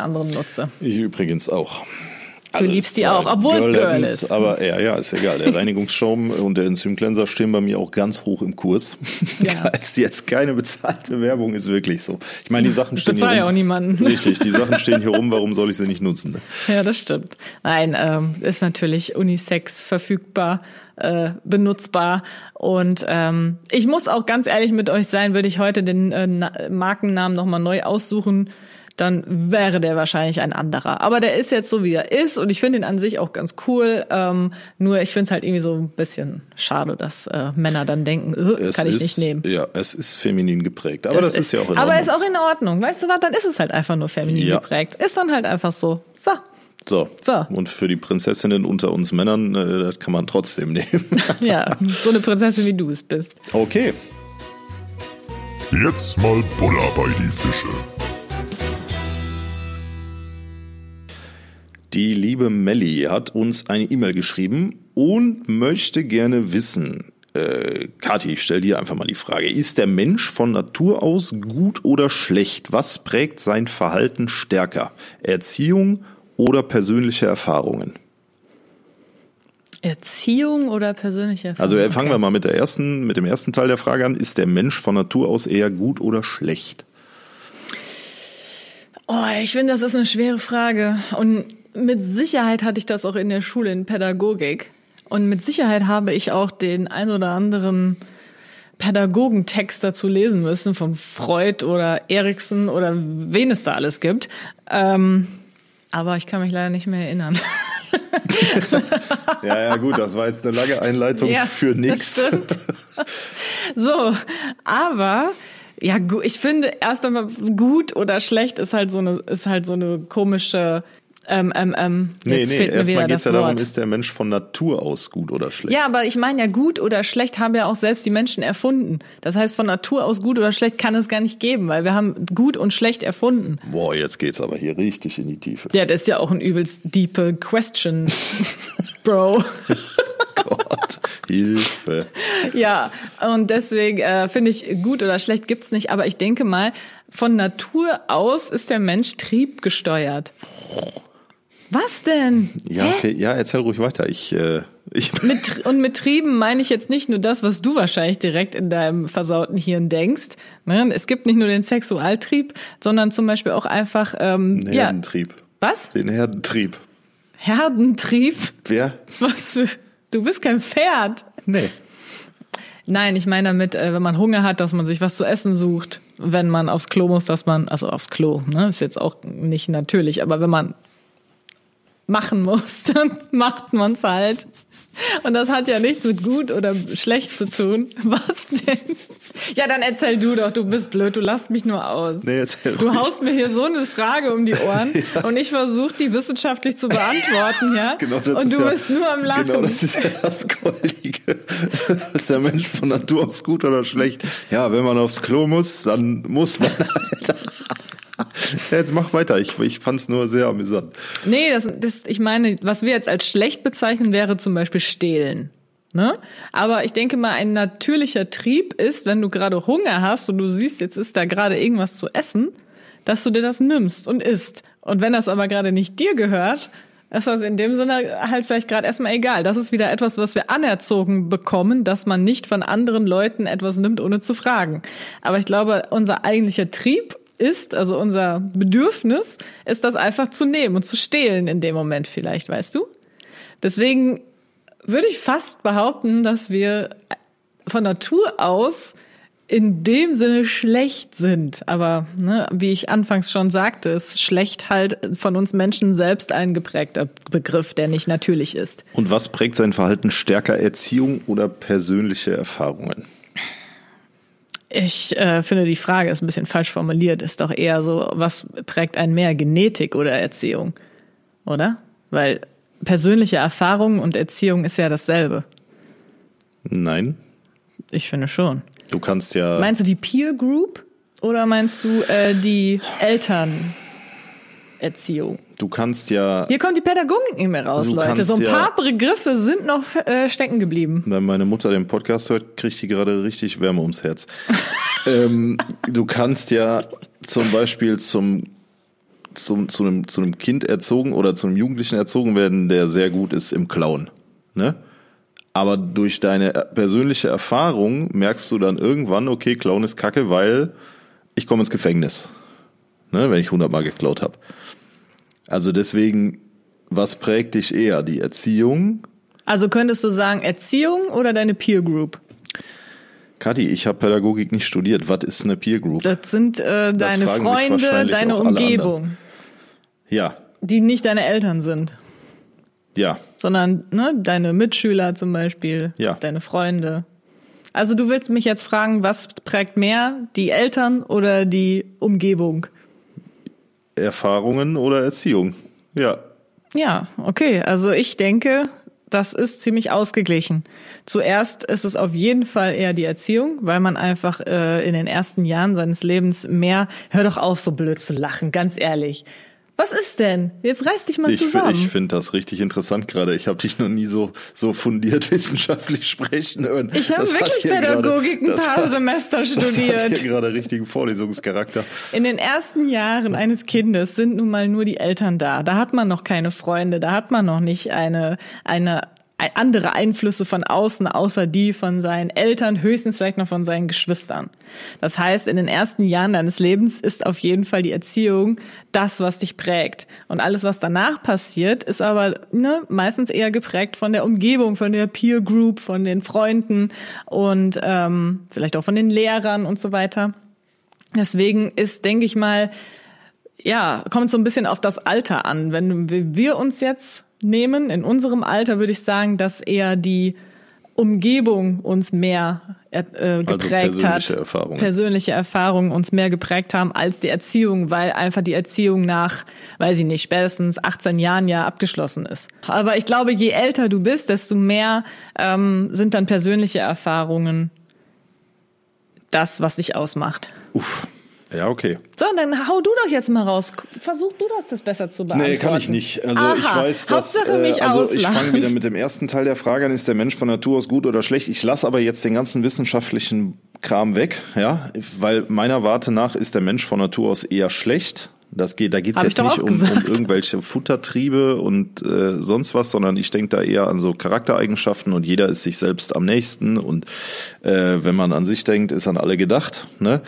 benutze. Ich übrigens auch. Du Alles liebst die zwar auch, obwohl es Girl ist. Aber ja, ja, ist egal. Der Reinigungsschaum und der Enzymcleanser stehen bei mir auch ganz hoch im Kurs. Ja. Ist jetzt keine bezahlte Werbung, ist wirklich so. Ich meine, die Sachen stehen hier Bezahle ja rum. auch niemanden. Richtig, die Sachen stehen hier rum, warum soll ich sie nicht nutzen? Ne? Ja, das stimmt. Nein, ähm, ist natürlich unisex verfügbar, äh, benutzbar. Und ähm, ich muss auch ganz ehrlich mit euch sein, würde ich heute den äh, Na- Markennamen nochmal neu aussuchen, dann wäre der wahrscheinlich ein anderer. Aber der ist jetzt so, wie er ist und ich finde ihn an sich auch ganz cool. Ähm, nur ich finde es halt irgendwie so ein bisschen schade, dass äh, Männer dann denken, äh, kann ich ist, nicht nehmen. Ja, es ist feminin geprägt. Aber das, das ist, ist ja auch in Ordnung. Aber ist auch in Ordnung. Weißt du was, dann ist es halt einfach nur feminin ja. geprägt. Ist dann halt einfach so. So. So. so. Und für die Prinzessinnen unter uns Männern, äh, das kann man trotzdem nehmen. Ja, so eine Prinzessin, wie du es bist. Okay. Jetzt mal Butter bei die Fische. Die liebe Melli hat uns eine E-Mail geschrieben und möchte gerne wissen, äh, Kathi, ich stell dir einfach mal die Frage, ist der Mensch von Natur aus gut oder schlecht? Was prägt sein Verhalten stärker? Erziehung oder persönliche Erfahrungen? Erziehung oder persönliche Erfahrung? Also fangen okay. wir mal mit der ersten, mit dem ersten Teil der Frage an. Ist der Mensch von Natur aus eher gut oder schlecht? Oh, ich finde, das ist eine schwere Frage. Und mit Sicherheit hatte ich das auch in der Schule in Pädagogik. Und mit Sicherheit habe ich auch den ein oder anderen Pädagogentext dazu lesen müssen, von Freud oder Erikson oder wen es da alles gibt. Ähm, aber ich kann mich leider nicht mehr erinnern. Ja, ja, gut, das war jetzt eine lange Einleitung ja, für nichts. Das stimmt. So, aber ja, ich finde erst einmal gut oder schlecht ist halt so eine ist halt so eine komische ähm, ähm, ähm, Nee, jetzt nee, fehlt mir erstmal wieder geht es das ja darum, Wort. ist der Mensch von Natur aus gut oder schlecht? Ja, aber ich meine ja, gut oder schlecht haben ja auch selbst die Menschen erfunden. Das heißt, von Natur aus gut oder schlecht kann es gar nicht geben, weil wir haben gut und schlecht erfunden. Boah, jetzt geht's aber hier richtig in die Tiefe. Ja, das ist ja auch ein übelst deepe Question, Bro. Gott, Hilfe. Ja, und deswegen äh, finde ich, gut oder schlecht gibt's nicht. Aber ich denke mal, von Natur aus ist der Mensch triebgesteuert. Was denn? Ja, okay, ja, erzähl ruhig weiter. Ich, äh, ich Mit, und mit Trieben meine ich jetzt nicht nur das, was du wahrscheinlich direkt in deinem versauten Hirn denkst. Ne? Es gibt nicht nur den Sexualtrieb, sondern zum Beispiel auch einfach ähm, den ja. Herdentrieb. Was? Den Herdentrieb. Herdentrieb? Wer? Was für? Du bist kein Pferd. Nee. Nein, ich meine damit, äh, wenn man Hunger hat, dass man sich was zu essen sucht. Wenn man aufs Klo muss, dass man, also aufs Klo, ne, ist jetzt auch nicht natürlich, aber wenn man machen muss, dann macht man's halt. Und das hat ja nichts mit gut oder schlecht zu tun. Was denn? Ja, dann erzähl du doch, du bist blöd, du lachst mich nur aus. Nee, erzähl du ruhig. haust mir hier so eine Frage um die Ohren ja. und ich versuche die wissenschaftlich zu beantworten, ja? Genau, das und ist du ja, bist nur am Lachen. Genau, das ist ja das Goldige. Ist der Mensch von Natur aus gut oder schlecht? Ja, wenn man aufs Klo muss, dann muss man halt. Ja, jetzt mach weiter. Ich, ich fand's nur sehr amüsant. Nee, das, das, ich meine, was wir jetzt als schlecht bezeichnen, wäre zum Beispiel Stehlen. Ne? Aber ich denke mal, ein natürlicher Trieb ist, wenn du gerade Hunger hast und du siehst, jetzt ist da gerade irgendwas zu essen, dass du dir das nimmst und isst. Und wenn das aber gerade nicht dir gehört, ist das in dem Sinne halt vielleicht gerade erstmal egal. Das ist wieder etwas, was wir anerzogen bekommen, dass man nicht von anderen Leuten etwas nimmt, ohne zu fragen. Aber ich glaube, unser eigentlicher Trieb ist, also unser Bedürfnis, ist das einfach zu nehmen und zu stehlen in dem Moment vielleicht, weißt du? Deswegen würde ich fast behaupten, dass wir von Natur aus in dem Sinne schlecht sind. Aber ne, wie ich anfangs schon sagte, ist schlecht halt von uns Menschen selbst ein geprägter Begriff, der nicht natürlich ist. Und was prägt sein Verhalten stärker, Erziehung oder persönliche Erfahrungen? Ich äh, finde, die Frage ist ein bisschen falsch formuliert. Ist doch eher so, was prägt einen mehr, Genetik oder Erziehung? Oder? Weil persönliche Erfahrung und Erziehung ist ja dasselbe. Nein. Ich finde schon. Du kannst ja... Meinst du die Peer Group oder meinst du äh, die Elternerziehung? Du kannst ja... Hier kommt die Pädagogik nicht mehr raus, Du Leute. So ein kannst paar Begriffe sind noch äh, stecken geblieben. Wenn meine Mutter den Podcast hört, kriegt die gerade richtig Wärme ums Herz. ähm, du kannst ja zum Beispiel zum zum, zu, einem, zu einem Kind erzogen oder zu einem Jugendlichen erzogen werden, der sehr gut ist im Klauen. Ne? Aber durch deine persönliche Erfahrung merkst du dann irgendwann, okay, Klauen ist kacke, weil ich komme ins Gefängnis, ne, wenn ich hundertmal geklaut habe. Also deswegen, was prägt dich eher, die Erziehung? Also könntest du sagen Erziehung oder deine Peer Group? Kathi, ich habe Pädagogik nicht studiert. Was ist eine Peer Group? Das sind äh, Das deine fragen sich Freunde, wahrscheinlich deine auch alle Umgebung, anderen. Ja, die nicht deine Eltern sind, ja, sondern ne, deine Mitschüler zum Beispiel, Ja. deine Freunde. Also du willst mich jetzt fragen, was prägt mehr, die Eltern oder die Umgebung? Erfahrungen oder Erziehung. Ja, Ja, okay. Also ich denke, das ist ziemlich ausgeglichen. Zuerst ist es auf jeden Fall eher die Erziehung, weil man einfach äh, in den ersten Jahren seines Lebens mehr, hör doch auf, so blöd zu lachen, ganz ehrlich. Was ist denn? Jetzt reiß dich mal ich, zusammen. ich finde das richtig interessant gerade. Ich habe dich noch nie so, so fundiert wissenschaftlich sprechen hören. Ich habe Das hat wirklich hier Pädagogik gerade- ein das paar hat- Semester Das hat studiert. hier gerade richtigen Vorlesungscharakter. In den ersten Jahren eines Kindes sind nun mal nur die Eltern da. Da hat man noch keine Freunde, da hat man noch nicht eine, eine andere Einflüsse von außen, außer die von seinen Eltern, höchstens vielleicht noch von seinen Geschwistern. Das heißt, in den ersten Jahren deines Lebens ist auf jeden Fall die Erziehung das, was dich prägt. Und alles, was danach passiert, ist aber ne, meistens eher geprägt von der Umgebung, von der Peer Group, von den Freunden und ähm, vielleicht auch von den Lehrern und so weiter. Deswegen ist, denke ich mal, ja, kommt so ein bisschen auf das Alter an. Wenn wir uns jetzt nehmen, in unserem Alter würde ich sagen, dass eher die Umgebung uns mehr äh, geprägt persönliche hat. Erfahrungen. Persönliche Erfahrungen uns mehr geprägt haben als die Erziehung, weil einfach die Erziehung nach, weiß ich nicht, spätestens achtzehn Jahren ja abgeschlossen ist. Aber ich glaube, je älter du bist, desto mehr ähm, sind dann persönliche Erfahrungen das, was dich ausmacht. Uff. Ja, okay. So, dann hau du doch jetzt mal raus. Versuch du das, das besser zu beantworten. Nee, kann ich nicht. Also Aha, ich weiß, dass Hauptsache mich äh, also ich auslachen. fange wieder mit dem ersten Teil der Frage an, ist der Mensch von Natur aus gut oder schlecht? Ich lasse aber jetzt den ganzen wissenschaftlichen Kram weg, ja, weil meiner Warte nach ist der Mensch von Natur aus eher schlecht. Das geht, da geht es Hab ich jetzt doch nicht auch um, um gesagt. irgendwelche Futtertriebe und äh, sonst was, sondern ich denke da eher an so Charaktereigenschaften und jeder ist sich selbst am nächsten und äh, wenn man an sich denkt, ist an alle gedacht, ne?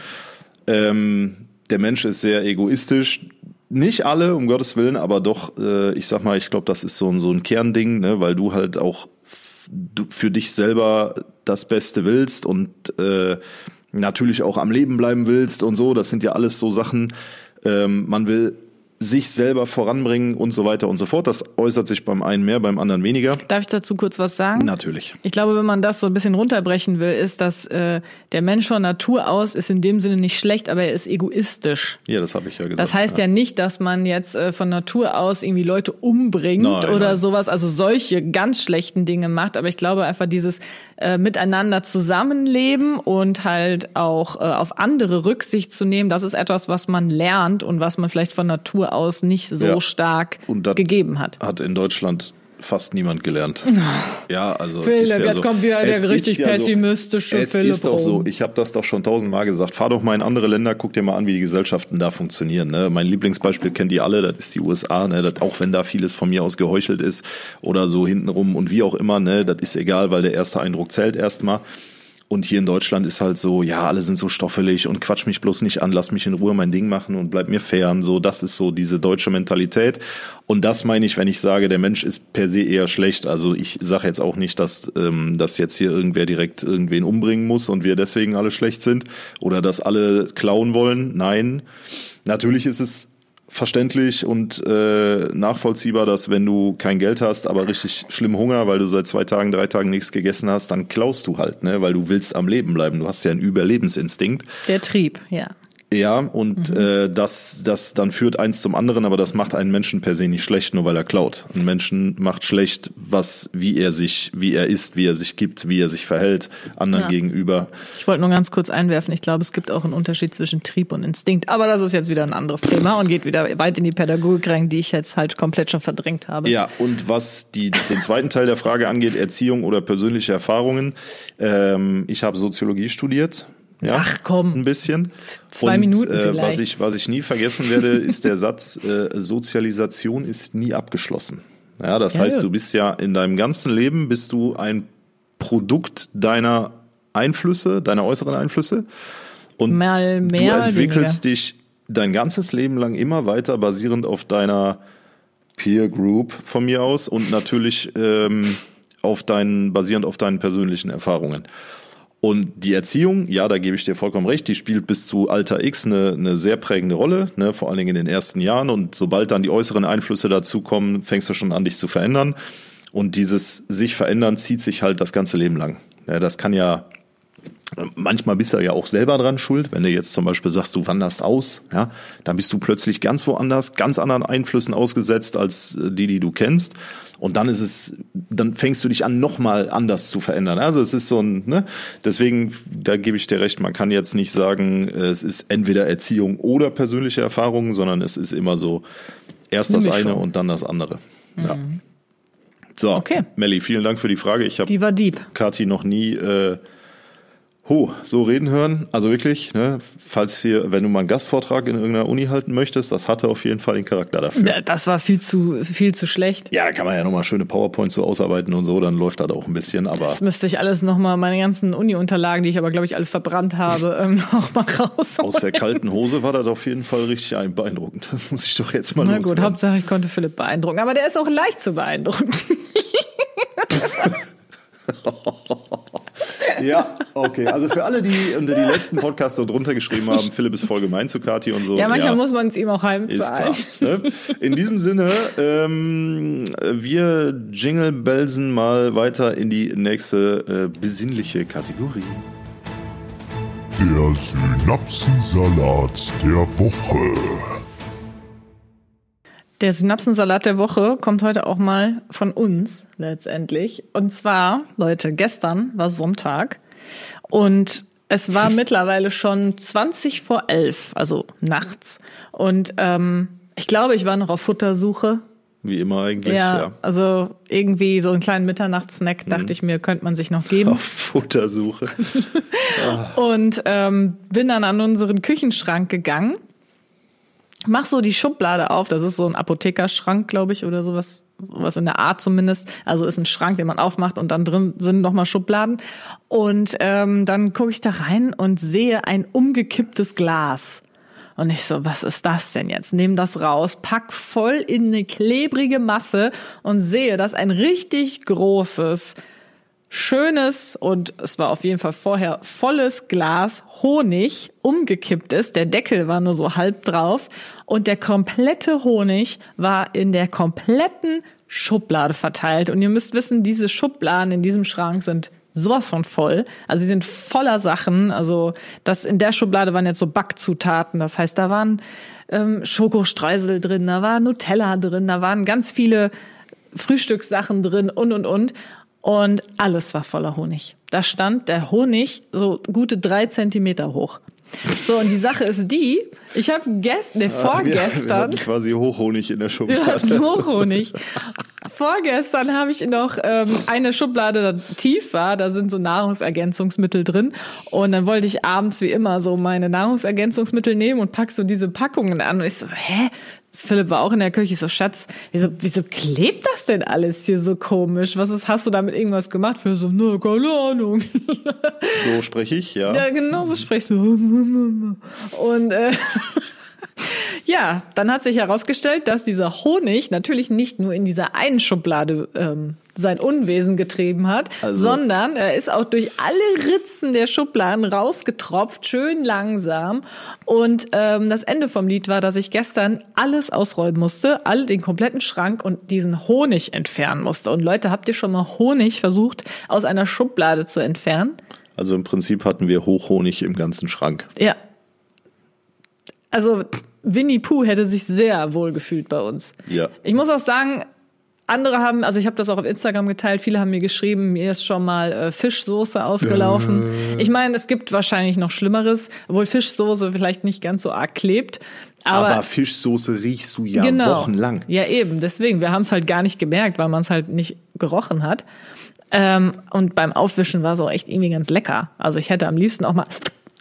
Ähm, der Mensch ist sehr egoistisch. Nicht alle, um Gottes Willen, aber doch, äh, ich sag mal, ich glaube, das ist so ein, so ein Kernding, ne, weil du halt auch f- du für dich selber das Beste willst und äh, natürlich auch am Leben bleiben willst und so. Das sind ja alles so Sachen, ähm, man will sich selber voranbringen und so weiter und so fort. Das äußert sich beim einen mehr, beim anderen weniger. Darf ich dazu kurz was sagen? Natürlich. Ich glaube, wenn man das so ein bisschen runterbrechen will, ist, dass äh, der Mensch von Natur aus ist in dem Sinne nicht schlecht, aber er ist egoistisch. Ja, das habe ich ja gesagt. Das heißt ja nicht, dass man jetzt äh, von Natur aus irgendwie Leute umbringt Nein, oder nein. sowas, also solche ganz schlechten Dinge macht. Aber ich glaube einfach dieses äh, miteinander zusammenleben und halt auch äh, auf andere Rücksicht zu nehmen, das ist etwas, was man lernt und was man vielleicht von Natur aus nicht so Ja. stark Und das gegeben hat. Hat in Deutschland fast niemand gelernt. Ja, also Philipp, ist ja jetzt so. kommt wieder der Es richtig ist ja pessimistische so, Es Philipp ist doch so, Rohm. ich habe das doch schon tausendmal gesagt, fahr doch mal in andere Länder, guck dir mal an, wie die Gesellschaften da funktionieren. Ne? Mein Lieblingsbeispiel kennt ihr alle, das ist die U S A, ne? Das, auch wenn da vieles von mir aus geheuchelt ist oder so hintenrum und wie auch immer, ne? Das ist egal, weil der erste Eindruck zählt erstmal. Und hier in Deutschland ist halt so, ja, alle sind so stoffelig und quatsch mich bloß nicht an, lass mich in Ruhe mein Ding machen und bleib mir fern. So, das ist so diese deutsche Mentalität. Und das meine ich, wenn ich sage, der Mensch ist per se eher schlecht. Also ich sage jetzt auch nicht, dass, ähm, dass jetzt hier irgendwer direkt irgendwen umbringen muss und wir deswegen alle schlecht sind oder dass alle klauen wollen. Nein, natürlich ist es verständlich und äh, nachvollziehbar, dass wenn du kein Geld hast, aber richtig schlimm Hunger, weil du seit zwei Tagen, drei Tagen nichts gegessen hast, dann klaust du halt, ne, weil du willst am Leben bleiben. Du hast ja einen Überlebensinstinkt. Der Trieb, ja. Ja, und mhm. äh, das, das dann führt eins zum anderen, aber das macht einen Menschen per se nicht schlecht, nur weil er klaut. Ein Menschen macht schlecht, was, wie er sich, wie er ist, wie er sich gibt, wie er sich verhält, anderen Ja. gegenüber. Ich wollte nur ganz kurz einwerfen, ich glaube, es gibt auch einen Unterschied zwischen Trieb und Instinkt. Aber das ist jetzt wieder ein anderes Thema und geht wieder weit in die Pädagogik rein, die ich jetzt halt komplett schon verdrängt habe. Ja, und was die, den zweiten Teil der Frage angeht, Erziehung oder persönliche Erfahrungen. Ähm, ich habe Soziologie studiert. Ja, Ach komm. Ein bisschen. Zwei Und, Minuten äh, vielleicht. Was ich, was ich nie vergessen werde, ist der Satz, äh, Sozialisation ist nie abgeschlossen. Ja, das Ja, heißt, ja. du bist ja in deinem ganzen Leben bist du ein Produkt deiner Einflüsse, deiner äußeren Einflüsse. Und Mal mehr, du mal entwickelst dich dein ganzes Leben lang immer weiter, basierend auf deiner Peer Group von mir aus und natürlich ähm, auf deinen, basierend auf deinen persönlichen Erfahrungen. Und die Erziehung, ja, da gebe ich dir vollkommen recht, die spielt bis zu Alter X eine, eine sehr prägende Rolle, ne, vor allen Dingen in den ersten Jahren. Und sobald dann die äußeren Einflüsse dazukommen, fängst du schon an, dich zu verändern. Und dieses sich verändern zieht sich halt das ganze Leben lang. Ja, das kann ja, manchmal bist du ja auch selber dran schuld. Wenn du jetzt zum Beispiel sagst, du wanderst aus, ja, dann bist du plötzlich ganz woanders, ganz anderen Einflüssen ausgesetzt als die, die du kennst. Und dann ist es, dann fängst du dich an, nochmal anders zu verändern. Also es ist so ein, ne, deswegen, da gebe ich dir recht, man kann jetzt nicht sagen, es ist entweder Erziehung oder persönliche Erfahrungen, sondern es ist immer so, erst das eine und dann das andere. Ja. Mhm. So, Okay. Melli, vielen Dank für die Frage. Ich habe Die war deep. Kathi noch nie äh, ho, so reden hören. Also wirklich, ne, falls hier, wenn du mal einen Gastvortrag in irgendeiner Uni halten möchtest, das hatte auf jeden Fall den Charakter dafür. Ja, das war viel zu, viel zu schlecht. Ja, da kann man ja nochmal schöne PowerPoints so ausarbeiten und so, dann läuft das auch ein bisschen, aber Das müsste ich alles nochmal, meine ganzen Uni-Unterlagen, die ich aber, glaube ich, alle verbrannt habe, ähm, nochmal raus. aus der kalten Hose war das auf jeden Fall richtig ein- beeindruckend. Das muss ich doch jetzt mal Na gut, loswerden. Hauptsache ich konnte Philipp beeindrucken. Aber der ist auch leicht zu beeindrucken. Ja, okay. Also für alle, die unter die letzten Podcasts so drunter geschrieben haben, Philipp ist voll gemein zu Kathi und so. Ja, manchmal muss man es ihm auch Ist heimzahlen. klar. Ne? In diesem Sinne, ähm, wir Jingle Bellsen mal weiter in die nächste äh, besinnliche Kategorie. Der Synapsensalat der Woche. Der Synapsensalat der Woche kommt heute auch mal von uns letztendlich. Und zwar, Leute, gestern war Sonntag und es war mittlerweile schon zwanzig vor elf, also nachts. Und ähm, ich glaube, ich war noch auf Futtersuche. Wie immer eigentlich, Ja, ja. also irgendwie so einen kleinen Mitternachtssnack, dachte ich mir, könnte man sich noch geben. Auf Futtersuche. Und ähm, bin dann an unseren Küchenschrank gegangen. Mach so die Schublade auf, das ist so ein Apothekerschrank, glaube ich, oder sowas, was in der Art zumindest. Also ist ein Schrank, den man aufmacht und dann drin sind nochmal Schubladen. Und ähm, dann gucke ich da rein und sehe ein umgekipptes Glas. Und ich so, was ist das denn jetzt? Nehm das raus, pack voll in eine klebrige Masse und sehe, dass ein richtig großes, schönes und es war auf jeden Fall vorher volles Glas Honig umgekippt ist. Der Deckel war nur so halb drauf und der komplette Honig war in der kompletten Schublade verteilt. Und ihr müsst wissen, diese Schubladen in diesem Schrank sind sowas von voll. Also sie sind voller Sachen. Also das in der Schublade waren jetzt so Backzutaten. Das heißt, da waren ähm, Schokostreusel drin, da war Nutella drin, da waren ganz viele Frühstückssachen drin und und und. Und alles war voller Honig. Da stand der Honig so gute drei Zentimeter hoch. So, und die Sache ist die, ich habe gestern, ne, Wir, wir vorgestern, hatten quasi Hochhonig in der wir Schublade. hatten Hochhonig. Vorgestern habe ich noch ähm, eine Schublade da tief war, da sind so Nahrungsergänzungsmittel drin. Und dann wollte ich abends wie immer so meine Nahrungsergänzungsmittel nehmen und pack so diese Packungen an. Und ich so, hä? Philipp war auch in der Küche, ich so, Schatz, wieso, wieso klebt das denn alles hier so komisch? Was ist, hast du damit irgendwas gemacht? Für so, ne, keine Ahnung. So spreche ich, ja. Ja, genau so sprichst du. Und äh, ja, dann hat sich herausgestellt, dass dieser Honig natürlich nicht nur in dieser einen Schublade ähm, sein Unwesen getrieben hat, Also. sondern er ist auch durch alle Ritzen der Schubladen rausgetropft, schön langsam. Und ähm, das Ende vom Lied war, dass ich gestern alles ausräumen musste, all den kompletten Schrank und diesen Honig entfernen musste. Und Leute, habt ihr schon mal Honig versucht, aus einer Schublade zu entfernen? Also im Prinzip hatten wir Hochhonig im ganzen Schrank. Ja. Also Winnie Pooh hätte sich sehr wohl gefühlt bei uns. Ja. Ich muss auch sagen, andere haben, also ich habe das auch auf Instagram geteilt, viele haben mir geschrieben, mir ist schon mal äh, Fischsoße ausgelaufen. Ich meine, es gibt wahrscheinlich noch Schlimmeres, obwohl Fischsoße vielleicht nicht ganz so arg klebt. Aber, Aber Fischsoße riechst du ja genau, wochenlang. Ja eben, deswegen, wir haben es halt gar nicht gemerkt, weil man es halt nicht gerochen hat. Ähm, und beim Aufwischen war es auch echt irgendwie ganz lecker. Also ich hätte am liebsten auch mal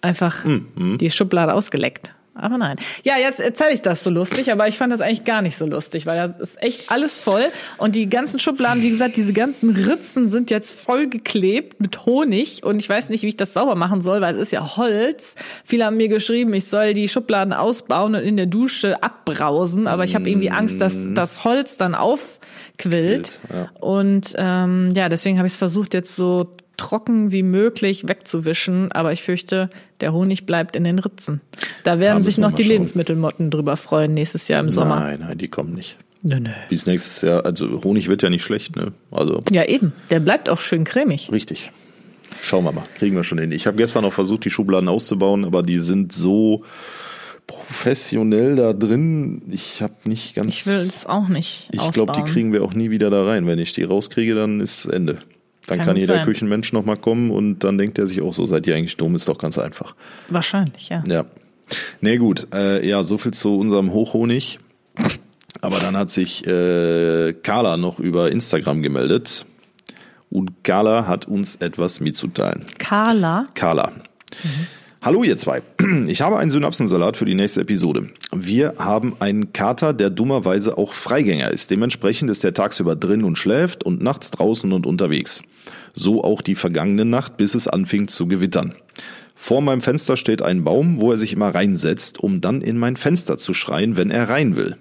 einfach mm-hmm. die Schublade ausgeleckt. Aber nein. Ja, jetzt erzähle ich das so lustig, aber ich fand das eigentlich gar nicht so lustig, weil das ist echt alles voll. Und die ganzen Schubladen, wie gesagt, diese ganzen Ritzen sind jetzt voll geklebt mit Honig. Und ich weiß nicht, wie ich das sauber machen soll, weil es ist ja Holz. Viele haben mir geschrieben, ich soll die Schubladen ausbauen und in der Dusche abbrausen. Aber ich habe irgendwie Angst, dass das Holz dann aufquillt. Ja. Und ähm, ja, deswegen habe ich es versucht, jetzt so trocken wie möglich wegzuwischen, aber ich fürchte, der Honig bleibt in den Ritzen. Da werden ja, sich noch die schauen. Lebensmittelmotten drüber freuen nächstes Jahr im Sommer. Nein, nein, die kommen nicht. Nö, nö. Bis nächstes Jahr, also Honig wird ja nicht schlecht, ne? Also ja, eben, der bleibt auch schön cremig. Richtig. Schauen wir mal, kriegen wir schon hin. Ich habe gestern noch versucht, die Schubladen auszubauen, aber die sind so professionell da drin. Ich habe nicht ganz... Ich will es auch nicht Ich glaube, die kriegen wir auch nie wieder da rein. Wenn ich die rauskriege, dann ist Ende. Dann kann, kann jeder sein. Küchenmensch nochmal kommen und dann denkt er sich auch so, seid ihr eigentlich dumm, ist doch ganz einfach. Wahrscheinlich, ja. Ja. Nee, gut. Äh, ja, so viel zu unserem Hochhonig. Aber dann hat sich äh, Carla noch über Instagram gemeldet. Und Carla hat uns etwas mitzuteilen. Carla? Carla. Mhm. Hallo ihr zwei. Ich habe einen Synapsensalat für die nächste Episode. Wir haben einen Kater, der dummerweise auch Freigänger ist. Dementsprechend ist er tagsüber drin und schläft und nachts draußen und unterwegs. So auch die vergangene Nacht, bis es anfing zu gewittern. Vor meinem Fenster steht ein Baum, wo er sich immer reinsetzt, um dann in mein Fenster zu schreien, wenn er rein will.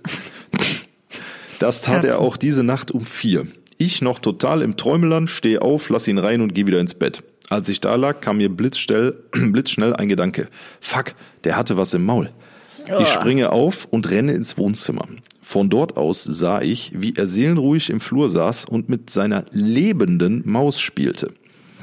Das tat er auch diese Nacht um vier. Ich noch total im Träumeland, stehe auf, lass ihn rein und gehe wieder ins Bett. Als ich da lag, kam mir blitzschnell, blitzschnell ein Gedanke. Fuck, der hatte was im Maul. Ich springe auf und renne ins Wohnzimmer. Von dort aus sah ich, wie er seelenruhig im Flur saß und mit seiner lebenden Maus spielte.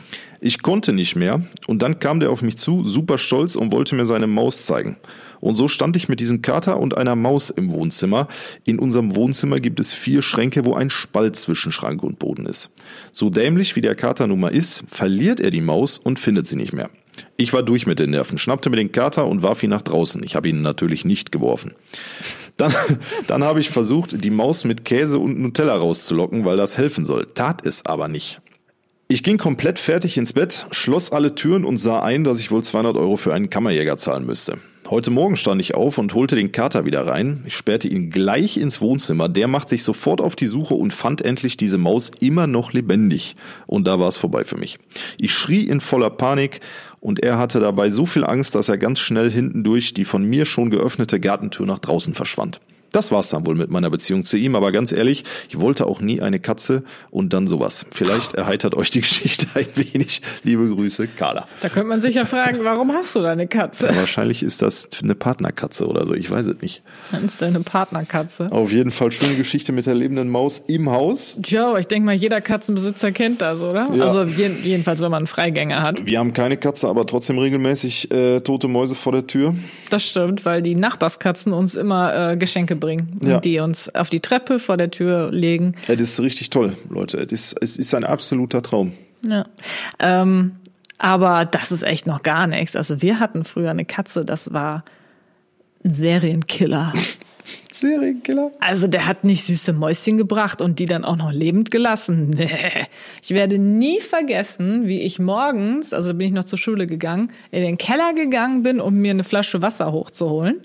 Ich konnte nicht mehr und dann kam der auf mich zu, super stolz und wollte mir seine Maus zeigen. Und so stand ich mit diesem Kater und einer Maus im Wohnzimmer. In unserem Wohnzimmer gibt es vier Schränke, wo ein Spalt zwischen Schrank und Boden ist. So dämlich wie der Kater nun mal ist, verliert er die Maus und findet sie nicht mehr. Ich war durch mit den Nerven, schnappte mir den Kater und warf ihn nach draußen. Ich habe ihn natürlich nicht geworfen. Dann, dann habe ich versucht, die Maus mit Käse und Nutella rauszulocken, weil das helfen soll. Tat es aber nicht. Ich ging komplett fertig ins Bett, schloss alle Türen und sah ein, dass ich wohl zweihundert Euro für einen Kammerjäger zahlen müsste. Heute Morgen stand ich auf und holte den Kater wieder rein. Ich sperrte ihn gleich ins Wohnzimmer. Der macht sich sofort auf die Suche und fand endlich diese Maus immer noch lebendig. Und da war es vorbei für mich. Ich schrie in voller Panik und er hatte dabei so viel Angst, dass er ganz schnell hinten durch die von mir schon geöffnete Gartentür nach draußen verschwand. Das war's dann wohl mit meiner Beziehung zu ihm, aber ganz ehrlich, ich wollte auch nie eine Katze und dann sowas. Vielleicht erheitert euch die Geschichte ein wenig. Liebe Grüße, Carla. Da könnte man sich ja fragen, warum hast du da eine Katze? Ja, wahrscheinlich ist das eine Partnerkatze oder so, ich weiß es nicht. Das ist eine Partnerkatze. Auf jeden Fall schöne Geschichte mit der lebenden Maus im Haus. Joe, ich denke mal, jeder Katzenbesitzer kennt das, oder? Ja. Also jedenfalls, wenn man einen Freigänger hat. Wir haben keine Katze, aber trotzdem regelmäßig äh, tote Mäuse vor der Tür. Das stimmt, weil die Nachbarskatzen uns immer äh, Geschenke bringen, ja. Die uns auf die Treppe vor der Tür legen. Das ist richtig toll, Leute. Es ist, es ist ein absoluter Traum. Ja, ähm, aber das ist echt noch gar nichts. Also wir hatten früher eine Katze, das war ein Serienkiller. Serienkiller? Also der hat nicht süße Mäuschen gebracht und die dann auch noch lebend gelassen. Nee. Ich werde nie vergessen, wie ich morgens, also bin ich noch zur Schule gegangen, in den Keller gegangen bin, um mir eine Flasche Wasser hochzuholen.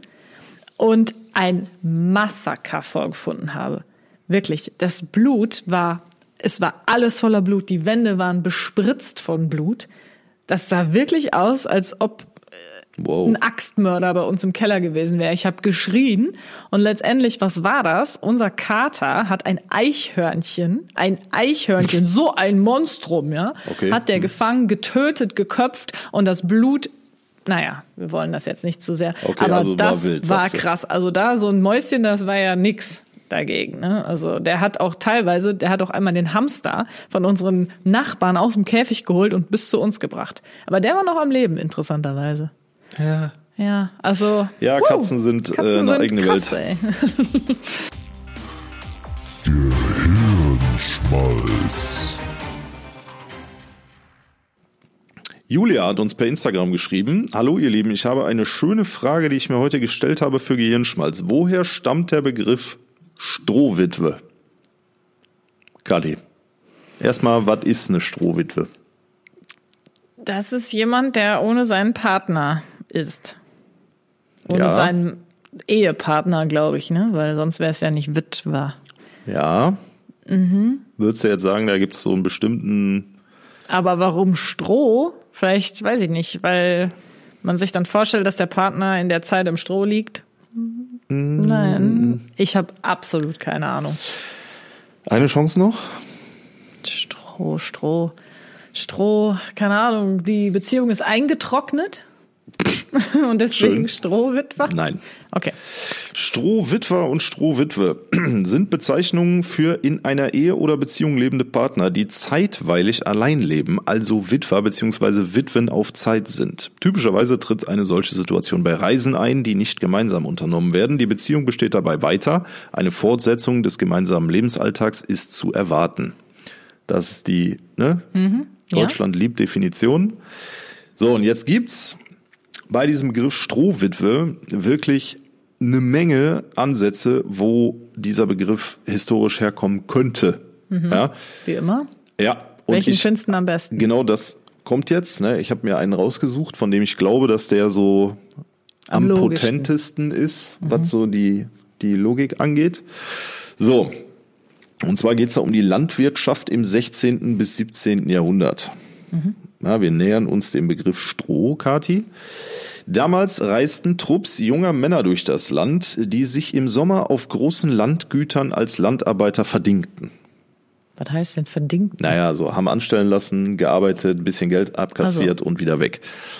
Und ein Massaker vorgefunden habe. Wirklich, das Blut war, es war alles voller Blut. Die Wände waren bespritzt von Blut. Das sah wirklich aus, als ob wow. ein Axtmörder bei uns im Keller gewesen wäre. Ich habe geschrien und letztendlich, was war das? Unser Kater hat ein Eichhörnchen, ein Eichhörnchen, so ein Monstrum, ja, okay. Hat der gefangen, getötet, geköpft und das Blut. Naja, wir wollen das jetzt nicht zu sehr, okay, aber also das war, wild, war krass. Also da so ein Mäuschen, das war ja nix dagegen. Ne? Also der hat auch teilweise, der hat auch einmal den Hamster von unseren Nachbarn aus dem Käfig geholt und bis zu uns gebracht. Aber der war noch am Leben, interessanterweise. Ja. Ja, also. Ja, wuh, Katzen sind Katzen äh, eine sind eigene krass, Welt. Gehirnschmalz. Julia hat uns per Instagram geschrieben: Hallo ihr Lieben, ich habe eine schöne Frage, die ich mir heute gestellt habe für Gehirnschmalz. Woher stammt der Begriff Strohwitwe? Kati, erstmal, was ist eine Strohwitwe? Das ist jemand, der ohne seinen Partner ist. Ohne Ja. seinen Ehepartner, glaube ich, ne? Weil sonst wäre es ja nicht Witwer. Ja. Mhm. Würdest du jetzt sagen, da gibt es so einen bestimmten... Aber warum Stroh? Vielleicht, weiß ich nicht, weil man sich dann vorstellt, dass der Partner in der Zeit im Stroh liegt. Mm. Nein, ich habe absolut keine Ahnung. Eine Chance noch? Stroh, Stroh, Stroh, keine Ahnung. Die Beziehung ist eingetrocknet und deswegen Schön. Strohwitwer? Nein. Okay. Strohwitwer und Strohwitwe sind Bezeichnungen für in einer Ehe oder Beziehung lebende Partner, die zeitweilig allein leben, also Witwer bzw. Witwen auf Zeit sind. Typischerweise tritt eine solche Situation bei Reisen ein, die nicht gemeinsam unternommen werden. Die Beziehung besteht dabei weiter. Eine Fortsetzung des gemeinsamen Lebensalltags ist zu erwarten. Das ist die ne? Mhm, ja. Deutschland liebt Definition. So, und jetzt gibt's bei diesem Begriff Strohwitwe wirklich eine Menge Ansätze, wo dieser Begriff historisch herkommen könnte. Mhm. Ja? Wie immer. Ja. Und Welchen ich, findest du am besten? Genau das kommt jetzt. Ne? Ich habe mir einen rausgesucht, von dem ich glaube, dass der so am, Am potentesten ist, mhm. was so die, die Logik angeht. So. Und zwar geht es da um die Landwirtschaft im sechzehnten bis siebzehnten Jahrhundert. Mhm. Ja, wir nähern uns dem Begriff Stroh, Kathi. Damals reisten Trupps junger Männer durch das Land, die sich im Sommer auf großen Landgütern als Landarbeiter verdingten. Was heißt denn verdingt? Naja, so haben anstellen lassen, gearbeitet, ein bisschen Geld abkassiert Also. und wieder weg.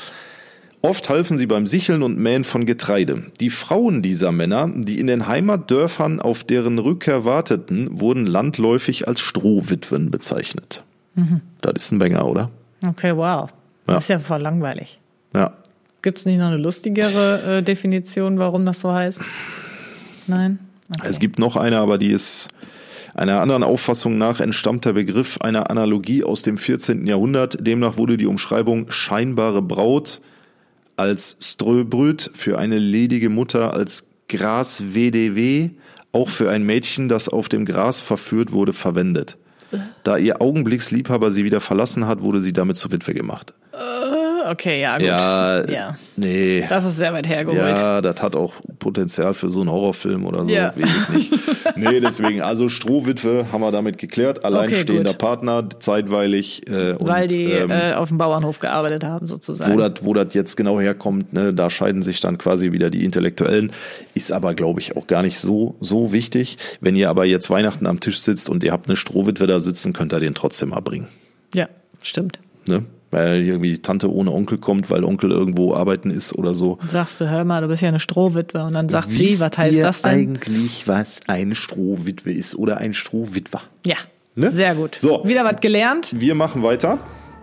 Oft halfen sie beim Sicheln und Mähen von Getreide. Die Frauen dieser Männer, die in den Heimatdörfern auf deren Rückkehr warteten, wurden landläufig als Strohwitwen bezeichnet. Mhm. Das ist ein Banger, oder? Okay, wow. Das Ja. ist ja voll langweilig. Ja. Gibt es nicht noch eine lustigere äh, Definition, warum das so heißt? Nein? Okay. Es gibt noch eine, aber die ist einer anderen Auffassung nach entstammt der Begriff einer Analogie aus dem vierzehnten Jahrhundert. Demnach wurde die Umschreibung scheinbare Braut als Ströbrüt für eine ledige Mutter, als Gras-W D W, auch für ein Mädchen, das auf dem Gras verführt wurde, verwendet. Da ihr Augenblicksliebhaber sie wieder verlassen hat, wurde sie damit zur Witwe gemacht. Okay, ja, gut. Ja, Ja. nee. Das ist sehr weit hergeholt. Ja, das hat auch Potenzial für so einen Horrorfilm oder so, Ja. weiß ich nicht. Nee, deswegen, also Strohwitwe haben wir damit geklärt. Alleinstehender gut. Partner, zeitweilig. Äh, und, Weil die ähm, äh, auf dem Bauernhof gearbeitet haben, sozusagen. Wo das wo das jetzt genau herkommt, ne, da scheiden sich dann quasi wieder die Intellektuellen. Ist aber, glaube ich, auch gar nicht so so wichtig. Wenn ihr aber jetzt Weihnachten am Tisch sitzt und ihr habt eine Strohwitwe da sitzen, könnt ihr den trotzdem mal bringen. Ja, stimmt. Ne? Weil irgendwie Tante ohne Onkel kommt, weil Onkel irgendwo arbeiten ist oder so. Dann sagst du, hör mal, du bist ja eine Strohwitwe. Und dann sagt sie, was heißt ihr das denn? eigentlich, was eine Strohwitwe ist oder ein Strohwitwer? Ja, Ne? sehr gut. So. Wieder was gelernt. Wir machen weiter.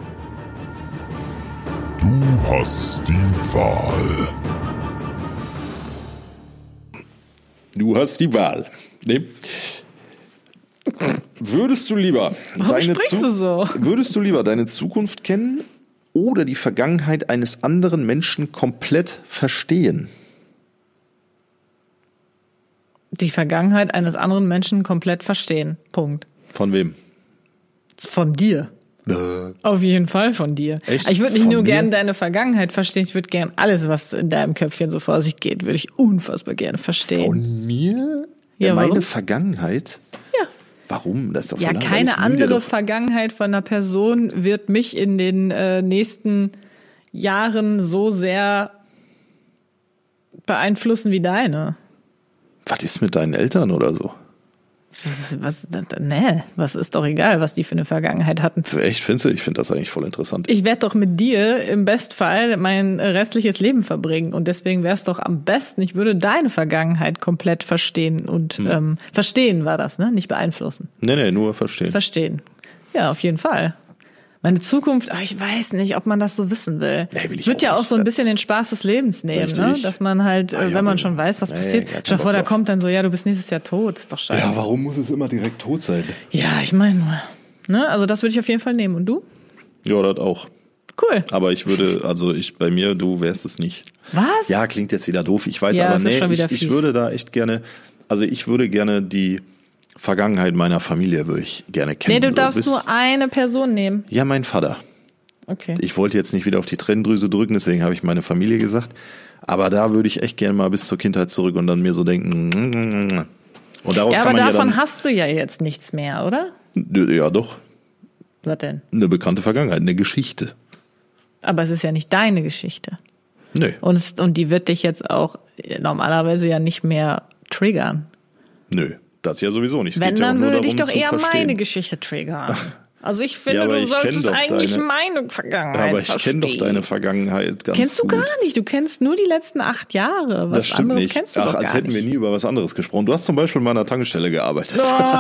Du hast die Wahl. Du hast die Wahl. Nee. Würdest du lieber Warum deine sprichst du so? Würdest du lieber deine Zukunft kennen oder die Vergangenheit eines anderen Menschen komplett verstehen? Die Vergangenheit eines anderen Menschen komplett verstehen. Punkt. Von wem? Von dir. Äh, Auf jeden Fall von dir. Echt? Ich würde nicht Von nur mir? gerne deine Vergangenheit verstehen, ich würde gerne alles, was in deinem Köpfchen so vor sich geht, würde ich unfassbar gerne verstehen. Von mir? Ja, Meine warum? Vergangenheit? Ja. Warum? Das ist doch Ja, voll keine langweilig. Nimm dir andere doch- Vergangenheit von einer Person wird mich in den äh, nächsten Jahren so sehr beeinflussen wie deine. Was ist mit deinen Eltern oder so? Was, was, nee, was ist doch egal, was die für eine Vergangenheit hatten. Für echt, findest du? Ich finde das eigentlich voll interessant. Ich werde doch mit dir im Bestfall mein restliches Leben verbringen und deswegen wäre es doch am besten, ich würde deine Vergangenheit komplett verstehen und Hm. ähm, verstehen war das, ne? Nicht beeinflussen. Nee, nee, nur verstehen. Verstehen. Ja, auf jeden Fall. Meine Zukunft, ach, ich weiß nicht, ob man das so wissen will. Nee, will ich Es wird auch ja auch nicht. so ein Das- bisschen den Spaß des Lebens nehmen, ne? Richtig. Dass man halt, Ah, äh, ja, wenn man will- schon weiß, was Nee, passiert, gar keinen stell dir vor, Bock da drauf. kommt dann so, ja, du bist nächstes Jahr tot, ist doch scheiße. Ja, warum muss es immer direkt tot sein? Ja, ich meine nur. Ne? Also das würde ich auf jeden Fall nehmen. Und du? Ja, das auch. Cool. Aber ich würde, also ich bei mir, du wärst es nicht. Was? Ja, klingt jetzt wieder doof. Ich weiß Ja, aber, das ist nee, schon wieder ich, ich fies. würde da echt gerne, also ich würde gerne die Vergangenheit meiner Familie würde ich gerne kennen. Nee, du So darfst bis- nur eine Person nehmen. Ja, mein Vater. Okay. Ich wollte jetzt nicht wieder auf die Tränendrüse drücken, deswegen habe ich meine Familie gesagt. Aber da würde ich echt gerne mal bis zur Kindheit zurück und dann mir so denken. Und daraus Ja, kann aber man davon ja dann, hast du ja jetzt nichts mehr, oder? ja doch, Was denn? eine bekannte Vergangenheit, eine Geschichte. Aber es ist ja nicht deine Geschichte. Nee, Und, es, und die wird dich jetzt auch normalerweise ja nicht mehr triggern. nö, das ja sowieso nicht. Es Wenn, geht ja auch dann nur würde darum, dich doch zu eher verstehen. meine Geschichte triggern. Also ich finde, Ja, aber du ich kenn solltest doch eigentlich deine- meine Vergangenheit Aber ich verstehen. kenne doch deine Vergangenheit ganz Kennst du gut. gar nicht. Du kennst nur die letzten acht Jahre. Was Das stimmt anderes nicht. kennst du Ach, doch gar als hätten nicht. wir nie über was anderes gesprochen. Du hast zum Beispiel mal an einer Tankstelle gearbeitet.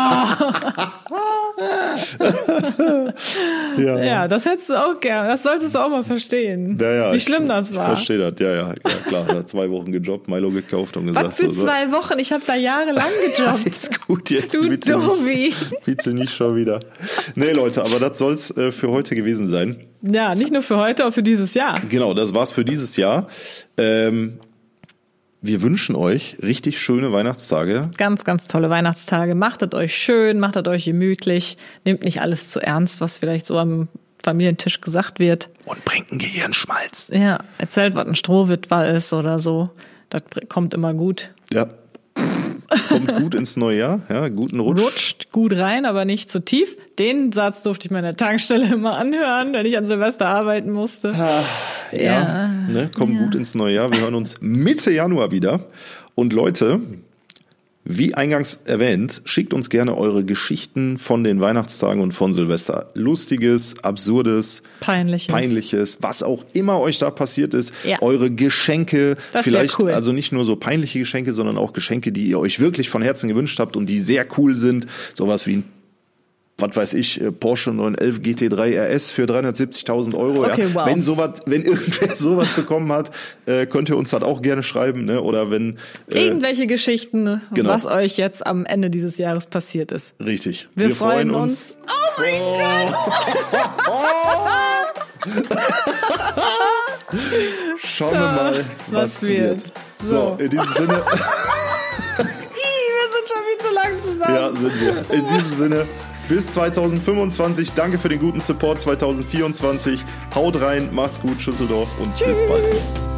ja. Ja, das hättest du auch gern. Das solltest du auch mal verstehen. Ja, ja, wie schlimm ich, das war. Ich verstehe das, ja, ja, ja klar. Da hat zwei Wochen gejobbt, Milo gekauft und gesagt, Was für so, zwei Wochen? Ich habe da jahrelang gejobbt. ist gut jetzt, Du bitte, Dovi. nicht, bitte nicht schon wieder. Nee, Leute, aber das soll's äh, für heute gewesen sein. Ja, nicht nur für heute, auch für dieses Jahr. Genau, das war's für dieses Jahr. Ähm, wir wünschen euch richtig schöne Weihnachtstage. Ganz, ganz tolle Weihnachtstage. Macht es euch schön, macht es euch gemütlich. Nehmt nicht alles zu ernst, was vielleicht so am Familientisch gesagt wird. Und bringt einen Gehirnschmalz. Ja, erzählt, was ein Strohwitwer ist oder so. Das kommt immer gut. Ja. Kommt gut ins neue Jahr, ja, guten Rutsch. Rutscht gut rein, aber nicht zu tief. Den Satz durfte ich mir an der Tankstelle immer anhören, wenn ich an Silvester arbeiten musste. Ja, ja. Ne, kommt ja. gut ins neue Jahr. Wir hören uns Mitte Januar wieder. Und Leute, wie eingangs erwähnt, schickt uns gerne eure Geschichten von den Weihnachtstagen und von Silvester. Lustiges, Absurdes, Peinliches, Peinliches, was auch immer euch da passiert ist. Ja. Eure Geschenke, das vielleicht cool. Also nicht nur so peinliche Geschenke, sondern auch Geschenke, die ihr euch wirklich von Herzen gewünscht habt und die sehr cool sind. Sowas wie ein was weiß ich, Porsche neun elf G T drei R S für dreihundertsiebzigtausend Euro. Okay, ja. wow. Wenn sowas, wenn irgendwer sowas bekommen hat, äh, könnt ihr uns das auch gerne schreiben, ne? Oder wenn äh, irgendwelche Geschichten, genau. was euch jetzt am Ende dieses Jahres passiert ist. Richtig. Wir, Wir freuen, freuen uns. uns. Oh mein Gott! Schauen wir mal, was, was wird. wird. So, So. in diesem Sinne. Wir sind schon viel zu lang zusammen. Ja, sind wir. In diesem Sinne, bis zwanzig fünfundzwanzig. Danke für den guten Support zwanzig vierundzwanzig. Haut rein, macht's gut, Schüsseldorf und Tschüss. bis bald.